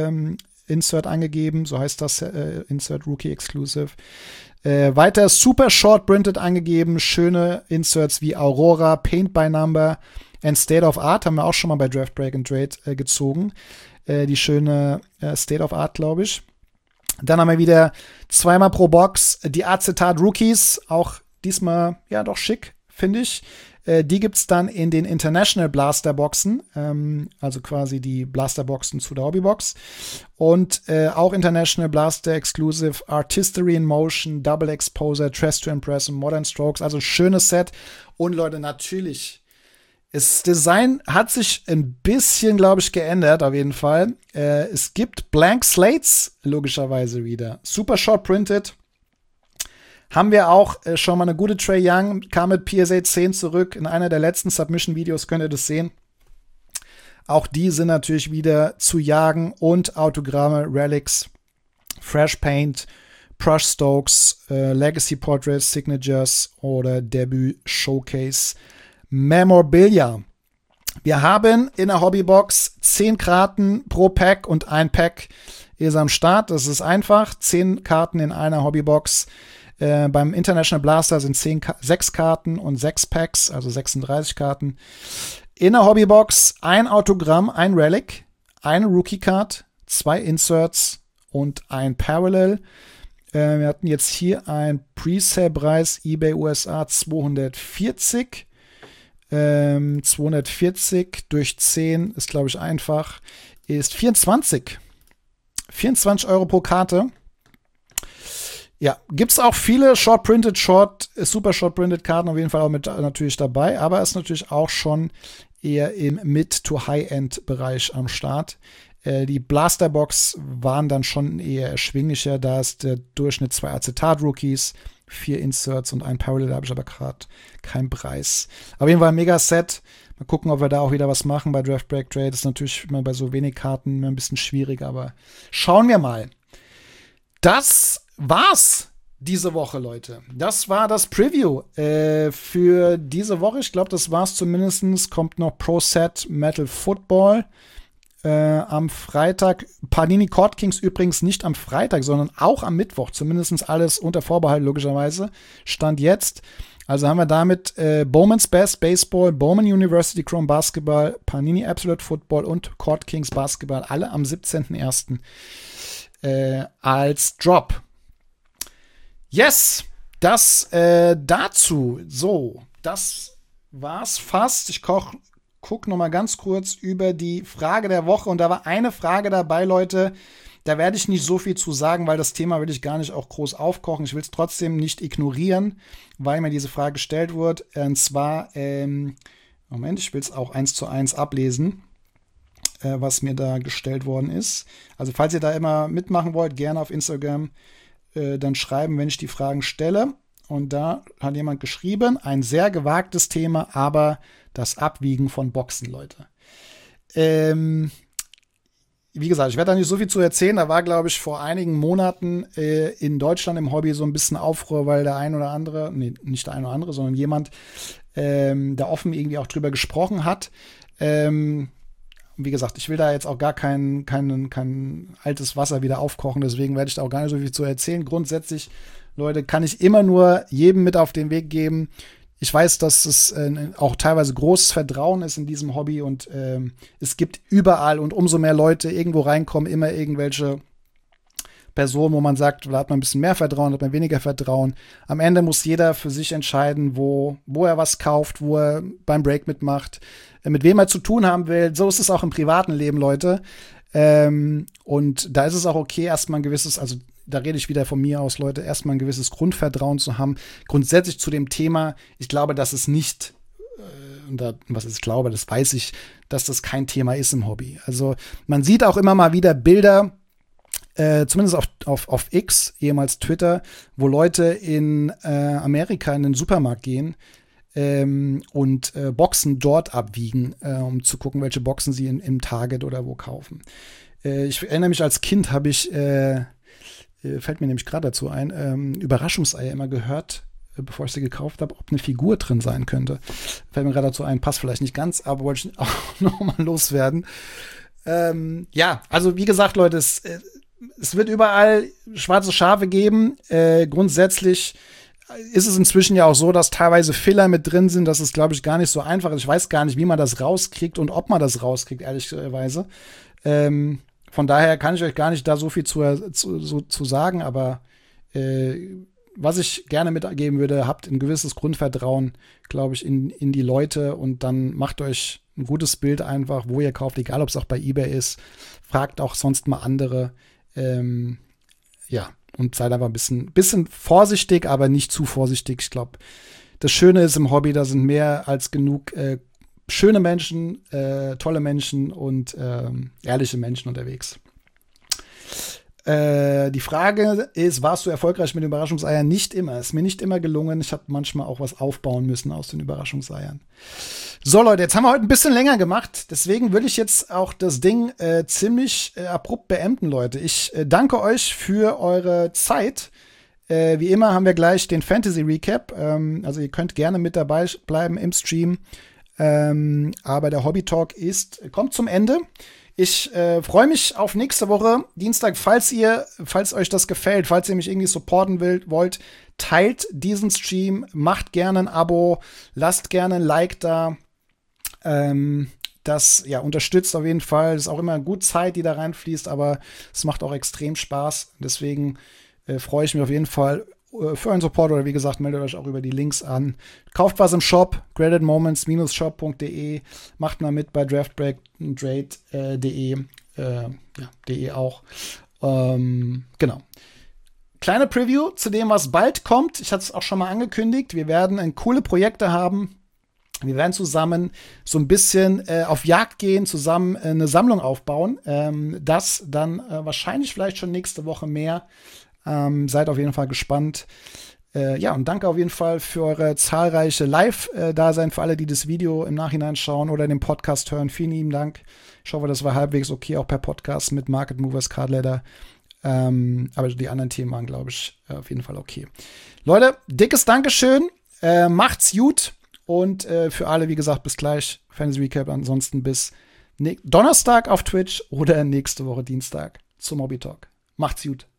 Insert angegeben, so heißt das Insert Rookie Exclusive. Weiter Super Short Printed angegeben, schöne Inserts wie Aurora, Paint by Number and State of Art haben wir auch schon mal bei Draft Break and Trade gezogen. Die schöne State of Art, glaube ich. Dann haben wir wieder 2-mal pro Box die Acetat Rookies, auch diesmal ja doch schick, finde ich. Die gibt's dann in den International Blaster Boxen, also quasi die Blaster Boxen zu der Hobbybox. Und auch International Blaster Exclusive Artistry in Motion, Double Exposure, Dress to Impress und Modern Strokes. Also schönes Set. Und Leute, natürlich, das Design hat sich ein bisschen, glaube ich, geändert, auf jeden Fall. Es gibt Blank Slates, logischerweise wieder. Super Short Printed. Haben wir auch schon mal eine gute Trae Young, kam mit PSA 10 zurück. In einer der letzten Submission-Videos könnt ihr das sehen. Auch die sind natürlich wieder zu jagen. Und Autogramme, Relics, Fresh Paint, Brush Strokes, Legacy Portraits, Signatures oder Debut Showcase Memorabilia. Wir haben in der Hobbybox 10 Karten pro Pack und ein Pack ist am Start. Das ist einfach. 10 Karten in einer Hobbybox. Beim International Blaster sind 6 Karten und 6 Packs, also 36 Karten. In der Hobbybox ein Autogramm, ein Relic, eine Rookie-Card, 2 Inserts und ein Parallel. Wir hatten jetzt hier einen Presale-Preis eBay USA 240. 240 durch 10 ist, glaube ich, einfach. Ist 24. 24 Euro pro Karte. Ja, gibt's auch viele super Short-Printed Karten auf jeden Fall auch mit natürlich dabei, aber ist natürlich auch schon eher im Mid-to-High-End-Bereich am Start. Die Blasterbox waren dann schon eher erschwinglicher, da ist der Durchschnitt 2 Acetat-Rookies, 4 Inserts und ein Parallel, da habe ich aber gerade keinen Preis. Auf jeden Fall ein Mega-Set. Mal gucken, ob wir da auch wieder was machen bei Draft Break Trade. Das ist natürlich immer bei so wenig Karten immer ein bisschen schwierig, aber schauen wir mal. Das war's diese Woche, Leute. Das war das Preview für diese Woche. Ich glaube, das war's zumindest. Kommt noch Pro Set Metal Football am Freitag. Panini Court Kings übrigens nicht am Freitag, sondern auch am Mittwoch. Zumindest alles unter Vorbehalt, logischerweise. Stand jetzt. Also haben wir damit Bowman's Best Baseball, Bowman University Chrome Basketball, Panini Absolute Football und Court Kings Basketball. Alle am 17.01. Als Drop. Yes, das dazu. So, das war's fast. Ich gucke noch mal ganz kurz über die Frage der Woche. Und da war eine Frage dabei, Leute. Da werde ich nicht so viel zu sagen, weil das Thema will ich gar nicht auch groß aufkochen. Ich will es trotzdem nicht ignorieren, weil mir diese Frage gestellt wurde. Und zwar, Moment, ich will es auch 1:1 ablesen, was mir da gestellt worden ist. Also falls ihr da immer mitmachen wollt, gerne auf Instagram dann schreiben, wenn ich die Fragen stelle. Und da hat jemand geschrieben, ein sehr gewagtes Thema, aber das Abwiegen von Boxen, Leute. Wie gesagt, ich werde da nicht so viel zu erzählen. Da war, glaube ich, vor einigen Monaten in Deutschland im Hobby so ein bisschen Aufruhr, weil der ein oder andere, nee, nicht der ein oder andere, sondern jemand da offen irgendwie auch drüber gesprochen hat. Wie gesagt, ich will da jetzt auch gar kein altes Wasser wieder aufkochen, deswegen werde ich da auch gar nicht so viel zu erzählen. Grundsätzlich, Leute, kann ich immer nur jedem mit auf den Weg geben. Ich weiß, dass es auch teilweise großes Vertrauen ist in diesem Hobby und es gibt überall und umso mehr Leute irgendwo reinkommen, immer irgendwelche Personen, wo man sagt, da hat man ein bisschen mehr Vertrauen, hat man weniger Vertrauen. Am Ende muss jeder für sich entscheiden, wo er was kauft, wo er beim Break mitmacht, mit wem er zu tun haben will. So ist es auch im privaten Leben, Leute. Und da ist es auch okay, erstmal ein gewisses, also da rede ich wieder von mir aus, Leute, erstmal ein gewisses Grundvertrauen zu haben. Grundsätzlich zu dem Thema, ich glaube, dass es nicht, ich glaube, das weiß ich, dass das kein Thema ist im Hobby. Also man sieht auch immer mal wieder Bilder, zumindest auf X, ehemals Twitter, wo Leute in Amerika in den Supermarkt gehen und Boxen dort abwiegen, um zu gucken, welche Boxen sie im Target oder wo kaufen. Ich erinnere mich, als Kind habe ich fällt mir nämlich gerade dazu ein, Überraschungseier immer gehört, bevor ich sie gekauft habe, ob eine Figur drin sein könnte. Fällt mir gerade dazu ein, passt vielleicht nicht ganz, aber wollte ich auch noch mal loswerden. Ja, also wie gesagt, Leute, es wird überall schwarze Schafe geben. Grundsätzlich ist es inzwischen ja auch so, dass teilweise Filler mit drin sind. Das ist, glaube ich, gar nicht so einfach. Ich weiß gar nicht, wie man das rauskriegt und ob man das rauskriegt, ehrlicherweise. Von daher kann ich euch gar nicht da so viel zu sagen, aber was ich gerne mitgeben würde, habt ein gewisses Grundvertrauen, glaube ich, in die Leute und dann macht euch ein gutes Bild einfach, wo ihr kauft, egal ob es auch bei eBay ist. Fragt auch sonst mal andere. Ja, und seid einfach ein bisschen vorsichtig, aber nicht zu vorsichtig. Ich glaube, das Schöne ist im Hobby, da sind mehr als genug schöne Menschen, tolle Menschen und ehrliche Menschen unterwegs. Die Frage ist, warst du erfolgreich mit den Überraschungseiern? Nicht immer. Ist mir nicht immer gelungen. Ich habe manchmal auch was aufbauen müssen aus den Überraschungseiern. So, Leute, jetzt haben wir heute ein bisschen länger gemacht. Deswegen will ich jetzt auch das Ding ziemlich abrupt beenden, Leute. Ich danke euch für eure Zeit. Wie immer haben wir gleich den Fantasy Recap. Also ihr könnt gerne mit dabei bleiben im Stream. Aber der Hobby Talk kommt zum Ende. Ich freue mich auf nächste Woche, Dienstag, falls euch das gefällt, falls ihr mich irgendwie supporten wollt, teilt diesen Stream, macht gerne ein Abo, lasst gerne ein Like da. Das unterstützt auf jeden Fall. Es ist auch immer gut Zeit, die da reinfließt, aber es macht auch extrem Spaß. Deswegen freue ich mich auf jeden Fall für euren Support oder wie gesagt, meldet euch auch über die Links an. Kauft was im Shop, gradedmoments-shop.de. Macht mal mit bei draftbreak.de. De auch. Genau. Kleine Preview zu dem, was bald kommt. Ich hatte es auch schon mal angekündigt. Wir werden coole Projekte haben. Wir werden zusammen so ein bisschen auf Jagd gehen, zusammen eine Sammlung aufbauen. Das dann wahrscheinlich vielleicht schon nächste Woche mehr. Seid auf jeden Fall gespannt. Und danke auf jeden Fall für eure zahlreiche Live-Dasein, für alle, die das Video im Nachhinein schauen oder den Podcast hören. Vielen lieben Dank. Ich hoffe, das war halbwegs okay, auch per Podcast mit Market Movers, Card Ladder. Aber die anderen Themen waren, glaube ich, auf jeden Fall okay. Leute, dickes Dankeschön. Macht's gut. Und für alle, wie gesagt, bis gleich. Fantasy Recap. Ansonsten bis Donnerstag auf Twitch oder nächste Woche Dienstag zum Hobby Talk. Macht's gut.